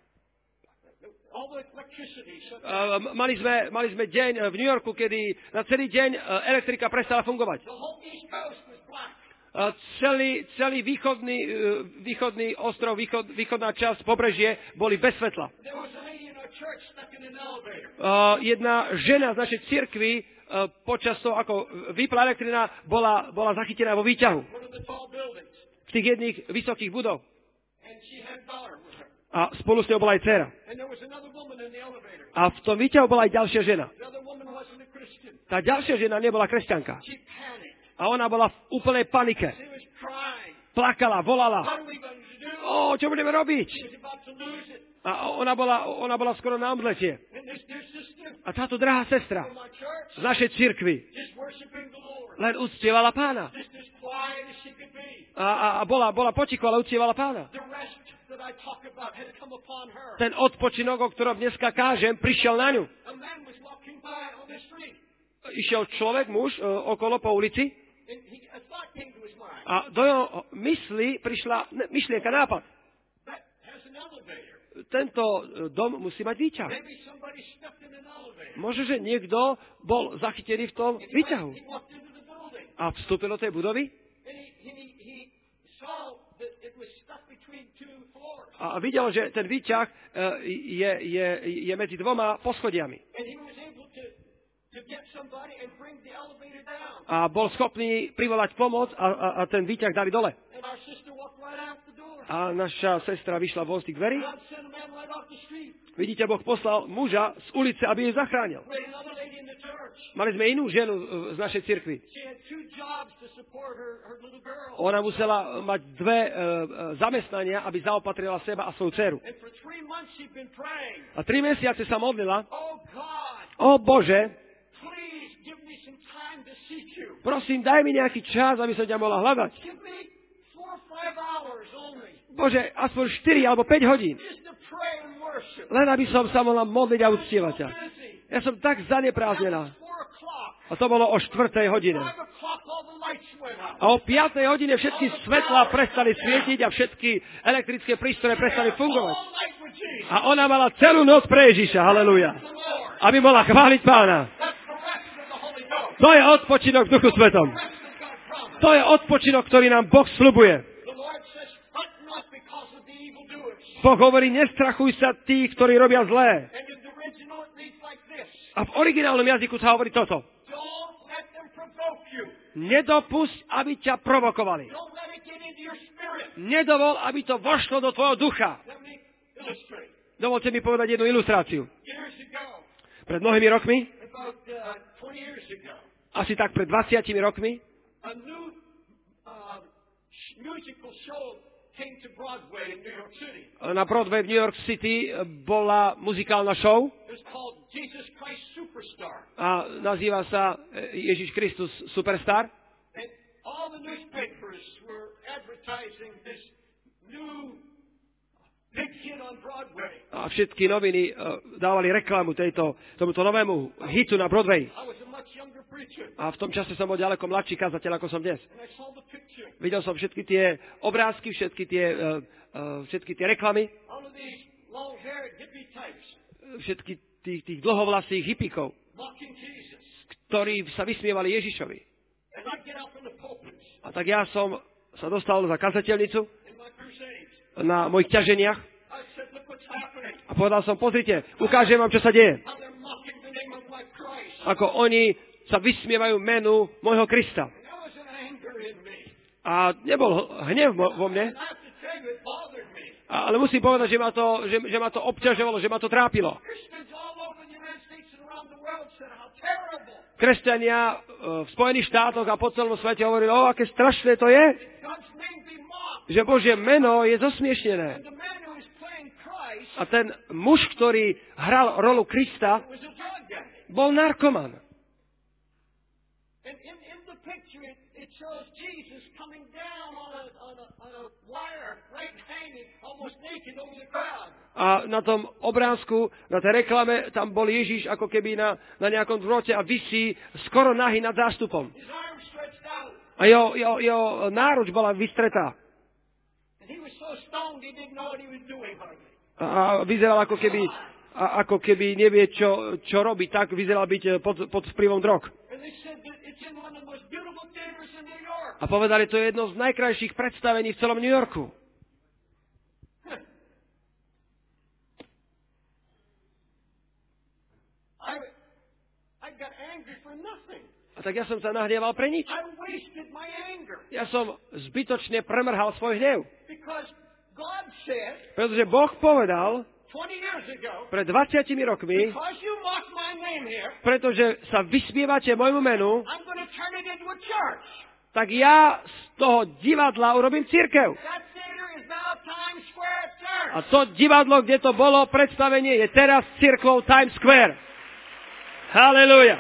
All the electricity shut down. Uh, mali, sme, mali sme deň v New Yorku, kedy na celý deň uh, elektrika prestala fungovať. The whole East Coast was black. Uh, celý, celý východný, uh, východný ostrov, východ, východná časť pobrežie boli bez svetla. There was a lady in our church stuck in an elevator. Uh, jedna žena z našej cirkvi uh, počas toho, ako vypla elektrina, bola, bola zachytená vo výťahu. One of the tall buildings. V tých jedných vysokých budov. And she had a daughter with her. A spolu s ňou bola aj dcera. And there was another woman in the elevator. A v tom výťahu bola aj ďalšia žena. The other woman wasn't a Christian. Tá ďalšia žena nebola kresťanka. She panicked. A ona bola v úplnej panike. She was crying. Plakala, volala. What are we going to do? O, čo budeme robiť? She was about to lose it. A ona bola, ona bola skoro na omdletie. And this dear sister A táto drahá sestra from my church z našej cirkvi just worshiping the Lord. len uctievala Pána. Just as quiet as she could be. A, a, a bola, bola potichu, ale uctievala Pána. The rest that I talk about had come upon her. Ten odpočinok, o ktorom dneska kážem, prišiel na ňu. A man was walking by on the street. Išiel človek, muž, e, okolo po ulici And he, a thought came to his mind. a do jeho mysli prišla ne, myšlienka, nápad. That has an elevator. Tento dom musí mať výťah. Maybe somebody stepped in an elevator. Možno, že niekto bol zachytený v tom He výťahu. went- He walked into the building. A vstúpil do tej budovy And he, he, he saw that it was stuck between two floors. a videl, že ten výťah e, je, je, je medzi dvoma poschodiami. And he was able to, to get somebody and bring the elevator down. A bol schopný privolať pomoc a, a, a ten výťah dali dole. And our sister walked right out the door. A naša sestra vyšla von z tých dverí. God sent a man right off the street. Vidíte, Boh poslal muža z ulice, aby ju zachránil. We had another lady in the church. Mali sme inú ženu e, z našej cirkvi. She had two jobs to support her, her little girl. Ona musela mať dve e, e, zamestnania, aby zaopatrila seba a svoju dceru. And for three months she'd been praying. A tri mesiace sa modlila. Oh God, O Bože, please give me some time to seek you. prosím, daj mi nejaký čas, aby som ťa mohla hľadať. Give me four or five hours only. Bože, aspoň štyri alebo päť hodín. Just to pray and worship. Len aby som sa mohla modliť a uctievať ťa. Busy. Ja som tak That zaneprázdnená. was four o'clock. A to bolo o štvrtej hodine. Five o'clock, all the lights went out. A o piatej hodine všetky svetlá prestali svietiť a všetky elektrické prístroje prestali fungovať. All night with Jesus. A ona mala celú noc pre Ježiša, haleluja. The Lord. Aby mohla chváliť Pána. That's the rest of the Holy Ghost. To je odpočinok v Duchu Svetom. Rest of God's promise. To je odpočinok, ktorý nám Boh sľubuje. The Lord says, fret not because of the evildoers. Boh hovorí, nestrachuj sa tých, ktorí robia zlé. And in the original it reads like this. A v originálnom jazyku sa hovorí toto. Don't let them provoke you. Nedopusť, aby ťa provokovali. Don't let it get into your spirit. Nedovol, aby to vošlo do tvojho ducha. Let me illustrate. Dovolte mi povedať jednu ilustráciu. Years ago, Pred mnohými rokmi, about uh, twenty years ago, asi tak pred dvadsiatimi rokmi, a new uh, sh- musical show came to Broadway in New York City. na Broadway v New York City bola muzikálna show It was called Jesus Christ Superstar. a nazýva sa Ježiš Kristus Superstar. And all the newspapers were advertising this new big hit on Broadway. A všetky noviny uh, dávali reklamu tejto, tomuto novému hitu na Broadway. I was a much younger preacher, A v tom čase som bol ďaleko mladší kazateľ, ako som dnes. and I saw the picture. Videl som všetky tie obrázky, všetky tie, uh, uh, všetky tie reklamy, All of these long-haired hippie types všetky tých, tých dlhovlasých hippíkov, mocking Jesus. ktorí sa vysmievali Ježišovi. And I'd get out from the pulpits A tak ja som sa dostal za kazateľnicu in my crusades. na mojich ťaženiach I said, look what's happening. a povedal som, pozrite, ukážem vám, čo sa deje. How they're mocking the name of my Christ. Ako oni sa vysmievajú menu môjho Krista. And there was an anger in me. A nebol hnev vo vo mne, And I have to tell you, it bothered me. a- ale musím povedať, že ma to, že, že ma to obťažovalo, že ma to trápilo. Christians all over the United States and around the world said, how terrible. Kresťania e, v Spojených štátoch a po celom svete hovorili, o, aké strašné to je, God's name be mocked. že Božie meno je zosmiešnené. And the man who was playing Christ A ten muž, ktorý hral rolu Krista, was a drug addict. bol narkoman. And in, in the picture, it, it shows Jesus coming down on a, on a, on a wire, right hanging, almost naked over the crowd. A na tom obrázku, na tej reklame, tam bol Ježiš ako keby na, na nejakom drôte a visí skoro nahý nad zástupom. His arms stretched out. A A jeho, jeho, jeho náruč bola vystretá. And he was so stoned he didn't know what he was doing hardly. A vyzeral ako keby, a ako keby nevie, čo, čo robí. Tak vyzeral byť pod, pod vplyvom drog. And they said that it's in one of the most beautiful theaters in New York. A povedali, to je jedno z najkrajších predstavení v celom New Yorku. I, I got angry for nothing. A tak ja som sa nahneval pre nič. I wasted my anger. Ja som zbytočne premrhal svoj hnev. Because God said, Pretože Boh povedal twenty years ago, pred dvadsiatimi rokmi, because you mocked my name here, pretože sa vysmievate môjmu menu, I'm going to turn it into a church. tak ja z toho divadla urobím cirkev. That theater is now Times Square Church. A to divadlo, kde to bolo predstavenie, je teraz cirkvou Times Square. Halelúja.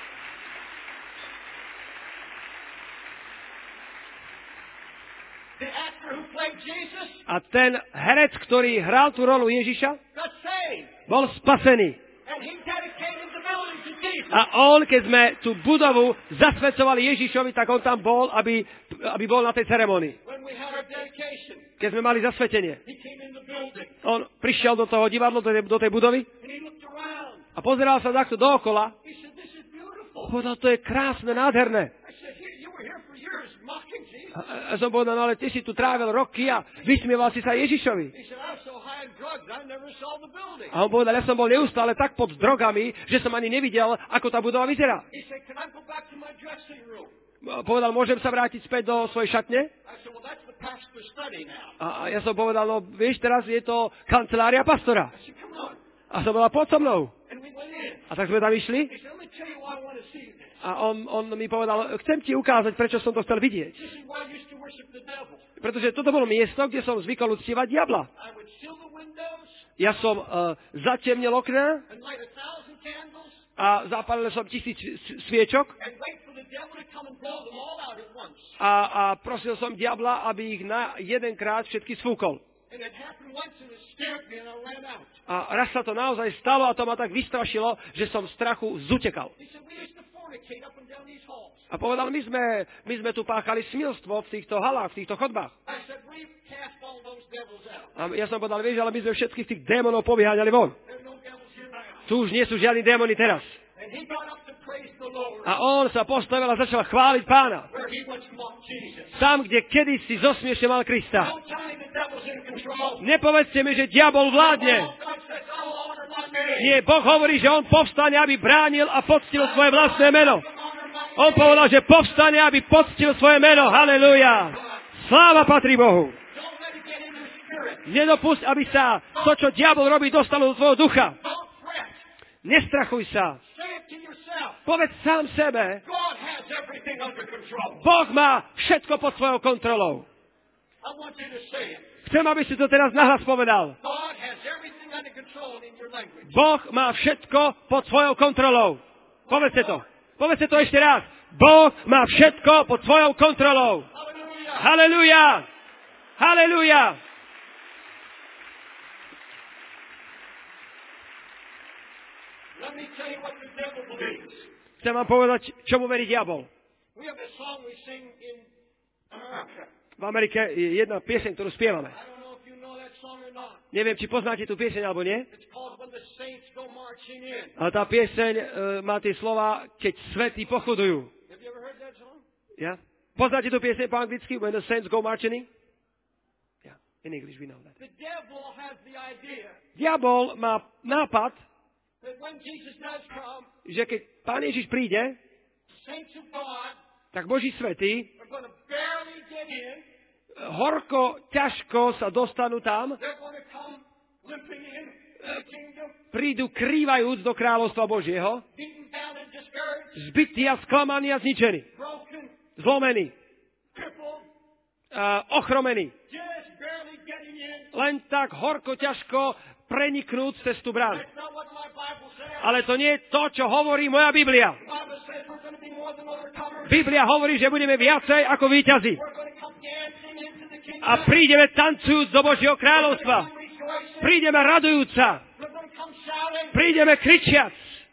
The actor who played Jesus A ten herec, ktorý hral tú rolu Ježiša, got saved. bol spasený. And he dedicated the building to Jesus. A on, keď sme tú budovu zasvedcovali Ježišovi, tak on tam bol, aby, aby bol na tej ceremonii. When we had our dedication, Keď sme mali zasvetenie. he came in the building. On prišiel do toho divadla, do tej, do tej budovy And he looked around. a pozeral sa takto dookola. He said, this is beautiful. Povedal, to je krásne, nádherné. I said, you, you were here for years mocking Jesus. A, a som povedal, no ale ty si tu trávil roky a vysmieval si sa Ježišovi. He said, I was so high on drugs, I never saw the building. A on povedal, ja som bol neustále tak pod drogami, že som ani nevidel, ako tá budova vyzerá. He said, can I go back to my dressing room? Povedal, môžem sa vrátiť späť do svojej šatne? I said, well, that's the pastor's study now. A ja som povedal, no vieš, teraz je to kancelária pastora. I said, come on. A som bola pod so mnou. And we went in. A tak sme tam išli. He said, let me tell you why I want to see this. A on, on mi povedal, chcem ti ukázať, prečo som to chcel vidieť. This is where I used to worship the devil. Pretože toto bolo miesto, kde som zvykol uctievať diabla. I would seal the windows Ja som uh, zatemnil okná and light a thousand candles a zapálil som tisíc sviečok and wait for the devil to come and blow them all out at once. a, a prosil som diabla, aby ich na jedenkrát všetky sfúkol. And it happened once and it scared me and I ran out. A raz sa to naozaj stalo a to ma tak vystrašilo, že som z strachu zutekal. He said, we used to fornicate up and down these halls. A povedal, my sme, my sme tu páchali smilstvo v týchto halách, v týchto chodbách. I said, we've cast all those devils out. A ja som povedal, vieš, ale my sme všetkých tých démonov povyháňali von. There's no devils here now. Tu už nie sú žiadni démoni teraz. And he got up to praise the Lord. A on sa postavil a začal chváliť Pána. Where he once mocked Jesus. Tam, kde kedysi zosmiešňoval Krista. Don't tell me the devil's in control. Nepovedzte mi, že diabol vládne. God says, I will honor my name. Nie, Boh hovorí, že on povstane, aby bránil a poctil svoje vlastné meno. On povedal, že povstane, aby poctil svoje meno. Halelúja. Sláva patrí Bohu. Don't let it get in your spirit. Nedopusť, aby sa to, čo diabol robí, dostalo do svojho ducha. Don't fret. Nestrachuj sa. Say it to yourself. Povedz sám sebe, God has everything under control. Boh má všetko pod svojou kontrolou. I want you to say it. Chcem, aby si to teraz nahlas povedal. God has everything under control in your language. Boh má všetko pod svojou kontrolou. Povedzte to. Povedzte to ešte raz. Boh má všetko pod svojou kontrolou. Hallelujah. Halelúja. Halelúja. Let me tell you what the devil believes. Chcem vám povedať, čomu verí diabol. We have a song we sing in America. V Amerike je jedna pieseň, ktorú spievame. I don't know if you know that song or not. Neviem, či poznáte tú pieseň, alebo nie. It's called When the Saints Go Marching In. A tá pieseň uh, má tie slova, keď svety pochodujú. Have you ever heard that song? Ja? Poznáte tú pieseň po anglicky? When the saints go marching in? Yeah, in English we know that. The devil has the idea Diabol má nápad, that when Jesus does come, že keď Pán Ježiš príde, saints of God tak Boží svety are going to barely get in. horko, ťažko sa dostanú tam, They're going to come limping in to the kingdom, prídu krývajúc do kráľovstva Božieho, beaten down and discouraged, zbytí a sklamaní a zničení, broken, zlomení, crippled, uh, ochromení. just barely getting in. Len tak horko, ťažko preniknúť cez tú bránu. That's not what my Bible says. Ale to nie je to, čo hovorí moja Biblia. The Bible says we're going to be more than overcomers. Biblia hovorí, že budeme viacej ako víťazi. We're going to come dancing into the kingdom. A prídeme tancujúc do Božieho kráľovstva. Rejoicing. Prídeme radujúca. We're going to come shouting. Prídeme kričiac. Jesus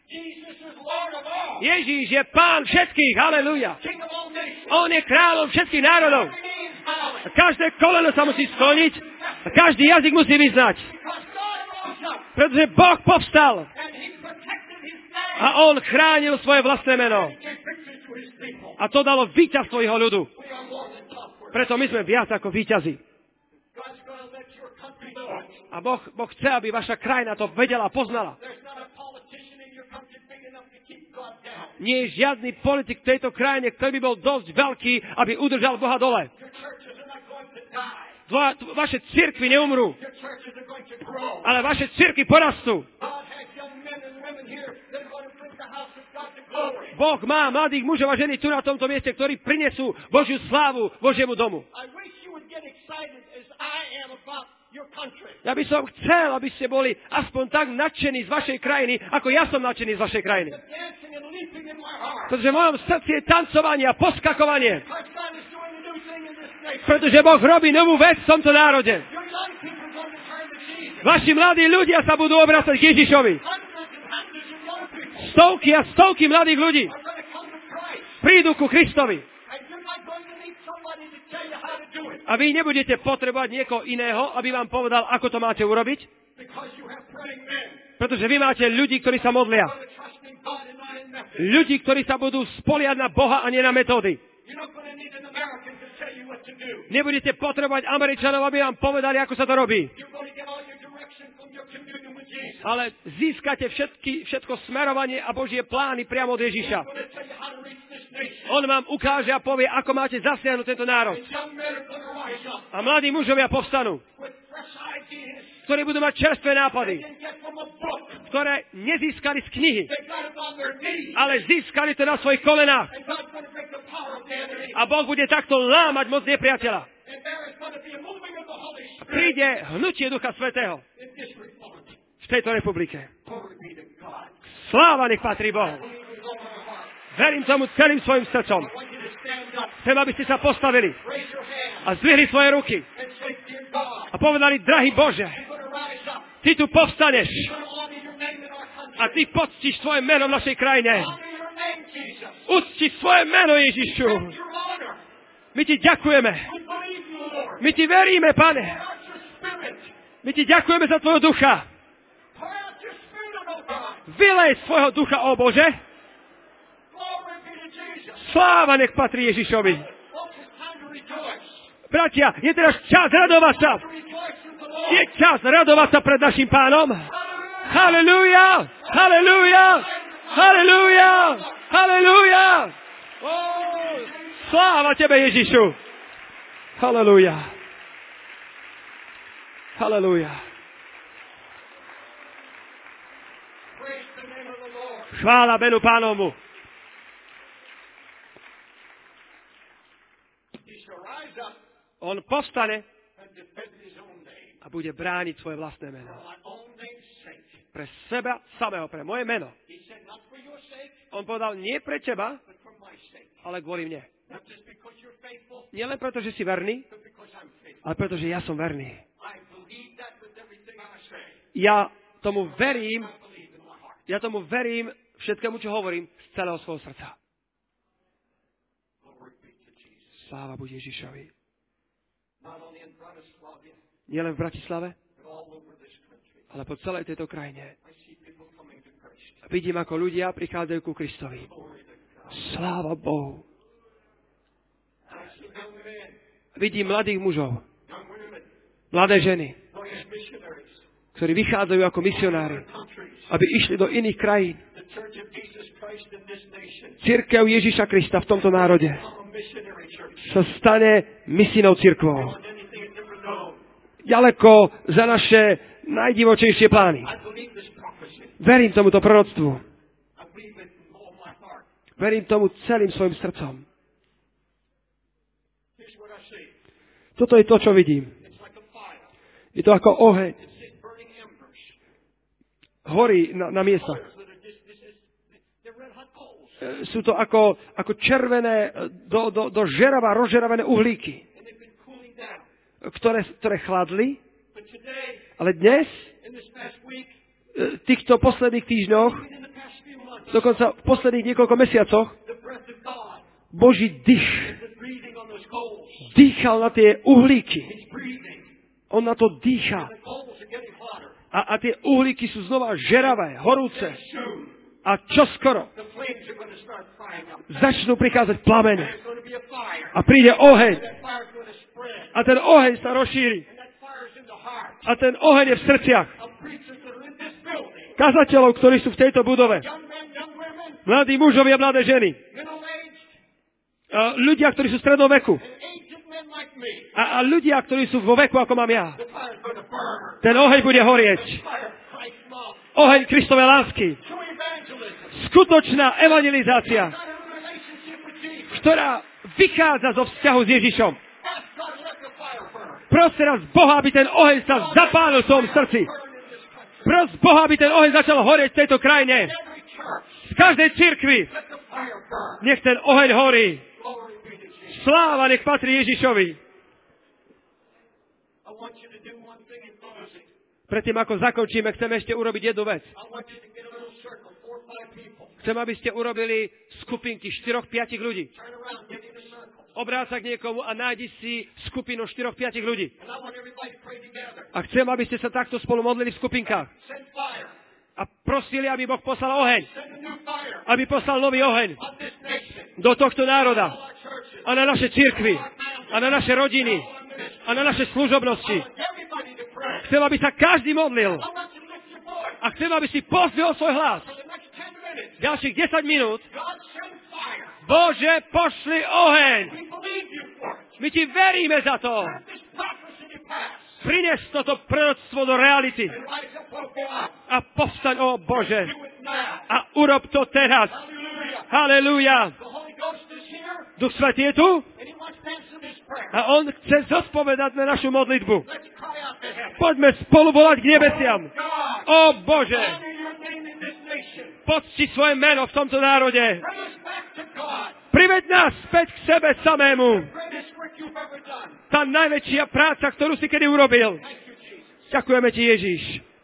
Jesus is Lord of all. Ježíš je pán všetkých, haleluja. King of all nations. On je kráľom všetkých národov. Every knee is bowing. A každé koleno sa musí skloniť a každý jazyk musí vyznať. Because God rose up Pretože Boh povstal and he protected his name. a on chránil svoje vlastné meno. He gave victory to his people. A to dalo víťazstvo jeho ľudu. We are more than conquerors. Preto my sme viac ako víťazi. God's going to let your country know it. A boh, boh chce, aby vaša krajina to vedela a poznala. There's not a politician in your country big enough to keep God down. Nie je žiadny politik v tejto krajine, ktorý by bol dosť veľký, aby udržal Boha dole. Your churches are not going to die. Dva, t- vaše cirkvi neumrú, Your churches are going to grow. ale vaše cirkvi porastú. God has young men and women here that are going to bring the house of God to glory. Boh má mladých mužov a ženy tu na tomto mieste, ktorí prinesú Božiu slávu Božiemu domu. I wish you would get excited as I am about your country. Ja by som chcel, aby ste boli aspoň tak nadšení z vašej krajiny, ako ja som nadšený z vašej krajiny. The dancing and leaping in my heart. Pretože v mojom srdci je tancovanie a poskakovanie. Because God is doing a new thing in this nation. Pretože Boh robí novú vec v tomto národe. Your young people are going to turn to Jesus. Vaši mladí ľudia sa budú obracať k Ježišovi. Hundreds and hundreds of young people Stovky a stovky mladých ľudí are going to come to Christ. prídu ku Kristovi. And you're not going to need somebody to tell you how to do it. A vy nebudete potrebovať niekoho iného, aby vám povedal, ako to máte urobiť. Because you have praying men. Pretože vy máte ľudí, ktorí sa modlia. Going to trust in God and not in methods. Ľudí, ktorí sa budú spoliať na Boha a nie na metódy. You're not going to need an American to tell you what to do. Nebudete potrebovať Američanov, aby vám povedali, ako sa to robí. You're going to get all your direction from your communion with Jesus. Ale získate všetky, všetko smerovanie a Božie plány priamo od Ježiša. He's going to tell you how to reach this nation. On vám ukáže a povie, ako máte zasiahnuť tento národ. And young men are going to rise up A mladí mužovia povstanú, with fresh ideas ktorí budú mať čerstvé nápady, they didn't get from a book. ktoré nezískali z knihy, They got it on their knees. ale získali to na svojich kolenách. And God's going to break the power of the enemy. A Boh bude takto lámať moc nepriateľa. And there is going to be a moving of the Holy Spirit Príde hnutie Ducha Svätého in this republic. v tejto republike. Glory be to God. Sláva nech patrí Bohu. Believe with all my heart. Verím tomu celým svojim srdcom. I want you to stand up, Chcem, aby ste sa postavili raise your hand, a zdvihli svoje ruky and say, Dear God, a povedali, drahý Bože, you're going to rise up. ty tu povstaneš You're going to honor your name in our country. a ty poctíš svoje meno v našej krajine. Honor your name, Jesus. Ucti svoje meno, Ježišu. Grant your honor. My ti ďakujeme. We believe you, Lord. My ti veríme, Pane. Pour out your spirit. My ti ďakujeme za tvojho ducha. Pour out your spirit, oh God. Vylej svojho ducha, ó Bože. Glory be to Jesus. Sláva nech patrí Ježišovi. Folks, it's time to rejoice. Bratia, je teraz čas radovať sa. To rejoice in the Lord. Je čas radovať sa pred našim pánom. Halelúja! Halelúja! Halelúja! Halelúja! Oh, sláva tebe, Ježišu! Halelúja! Halelúja! Praise the name of the Lord. Chvála menu pánovu. He shall rise up On povstane and defend his own name. a bude brániť svoje vlastné meno. For my own name's sake. Pre seba samého, pre moje meno. He said, not for your sake, On povedal, nie pre teba, but for my sake. ale kvôli mne. Not just because you're faithful, Nie len preto, že si verný, but because I'm faithful. ale preto, že ja som verný. I believe that with everything I say. Ja tomu verím, I believe in my heart. ja tomu verím všetkému, čo hovorím, z celého svojho srdca. Glory be to Jesus. Sláva buď Ježišovi. Not only in Bratislava, Nielen v Bratislave, but all over this country. ale po celej tejto krajine. I see people coming to Christ. Vidím, ako ľudia prichádzajú ku Kristovi. Glory to God. Sláva Bohu. I see young men, Vidím mladých mužov, young women, mladé ženy, going as missionaries. ktorí vychádzajú ako misionári, Countries. aby išli do iných krajín. The Church of Jesus Christ in this nation. Cirkev Ježiša Krista v tomto národe Become a missionary church. sa stane misijnou cirkvou. Beyond anything it's ever known. Ďaleko za naše najdivočejšie plány. I believe this prophecy. Verím tomuto proroctvu. I believe it with all my heart. Verím tomu celým svojim srdcom. Here's what I see. Toto je to, čo vidím. It's like a fire. Je to ako oheň. It's like burning embers. Horí na, na miestach. Coals that are just, this is, they're red hot coals. E, Sú to ako, ako červené, e, do, do, do žerava rozžeravené uhlíky, And they've been cooling down. ktoré, ktoré chladli, But today, ale dnes, in this past week, e, týchto posledných týždňoch, even in the past few months, Dokonca v posledných niekoľko mesiacoch Boží dých dýchal na tie uhlíky. On na to dýchá. A, a tie uhlíky sú znova žeravé, horúce. A čoskoro začnú prichádzať plamene. A príde oheň. A ten oheň sa rozšíri. A ten oheň je v srdciach kazateľov, ktorí sú v tejto budove. Mladí mužovia, mladé ženy. A ľudia, ktorí sú v strednom veku. A, a ľudia, ktorí sú vo veku, ako mám ja. Ten oheň bude horieť. Oheň Kristovej lásky. Skutočná evangelizácia, ktorá vychádza zo vzťahu s Ježišom. Pros teraz Boha, aby ten oheň sa zapálil v svojom srdci. Pros Boha, aby ten oheň začal horieť v tejto krajine. Z každej cirkvi. Nech ten oheň horí. Sláva nech patrí Ježišovi. Predtým, ako zakončíme, chcem ešte urobiť jednu vec. Chcem, aby ste urobili skupinky štyroch piatich ľudí. Obráť sa k niekomu a nájdi si skupinu štyroch piatich ľudí. A chcem, aby ste sa takto spolu modlili v skupinkách. A prosili, aby Boh poslal oheň. Aby poslal nový oheň do tohto národa. A na naše cirkvi. A na naše rodiny. A na naše služobnosti. Chcem, aby sa každý modlil. A chcem, aby si pozdvihol svoj hlas. Ďalších desať minút. Bože, pošli oheň. My ti veríme za to. Prines toto proroctvo do reality. A povstaň, ó Bože. A urob to teraz. Halelúja. Duch Svätý je tu. A on chce zodpovedať na našu modlitbu. Poďme spolu volať k nebesiam. Ó Bože. Pocti svoje meno v tomto národe. Priveď nás späť k sebe samému. Tá najväčšia práca, ktorú si kedy urobil. Ďakujeme ti, Ježiš.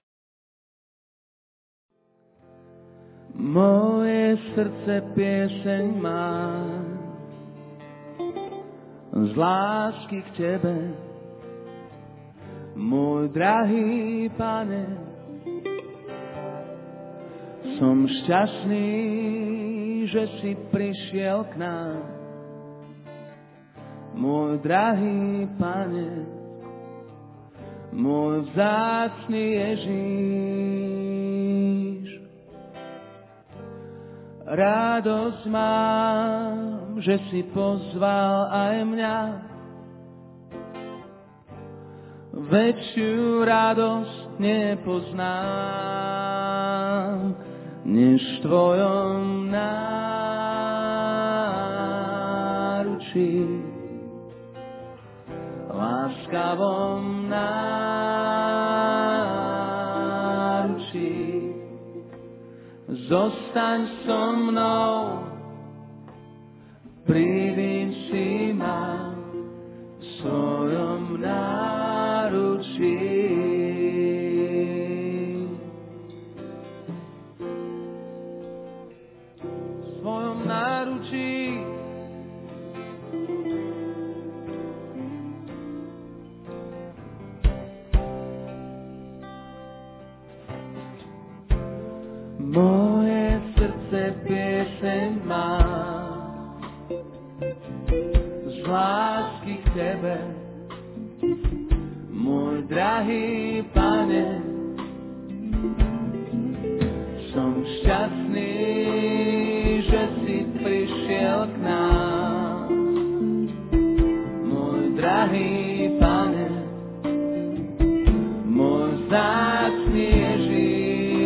Moje srdce pieseň má z lásky k tebe, môj drahý Pane. Som šťastný, že si prišiel k nám, môj drahý Pane, môj vzácny Ježíš. Radosť mám, že si pozval aj mňa, väčšiu radosť nepoznám, než v tvojom náručí, láskavom náručí. Zostaň so mnou, privíň si ma v svojom náručí. V svojom náručí. Moje srdce pieseň má z lásky k tebe, môj drahý Pane. Som šťastný, že si prišiel k nám, môj drahý Pane, môj vzácny Ježíš.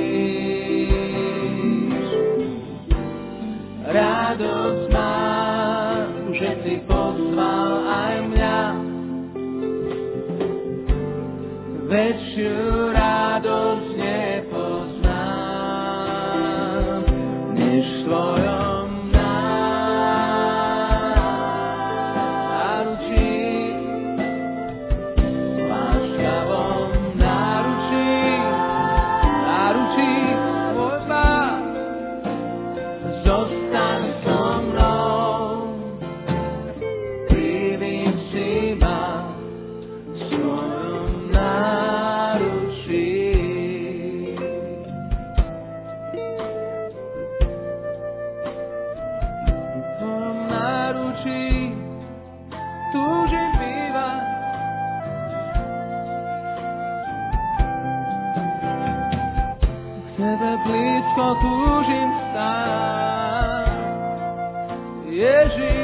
Radosť mám, že si pozval aj mňa, väčšiu radosť nepoznám, než v tvojom náručí, láskavom náručí, náručí svoj pán. zostaň so mnou. Privíň si ma v svojom náručí. V tvojom náručí túžim bývať. K tebe blízko túžim stáť. Ježiš.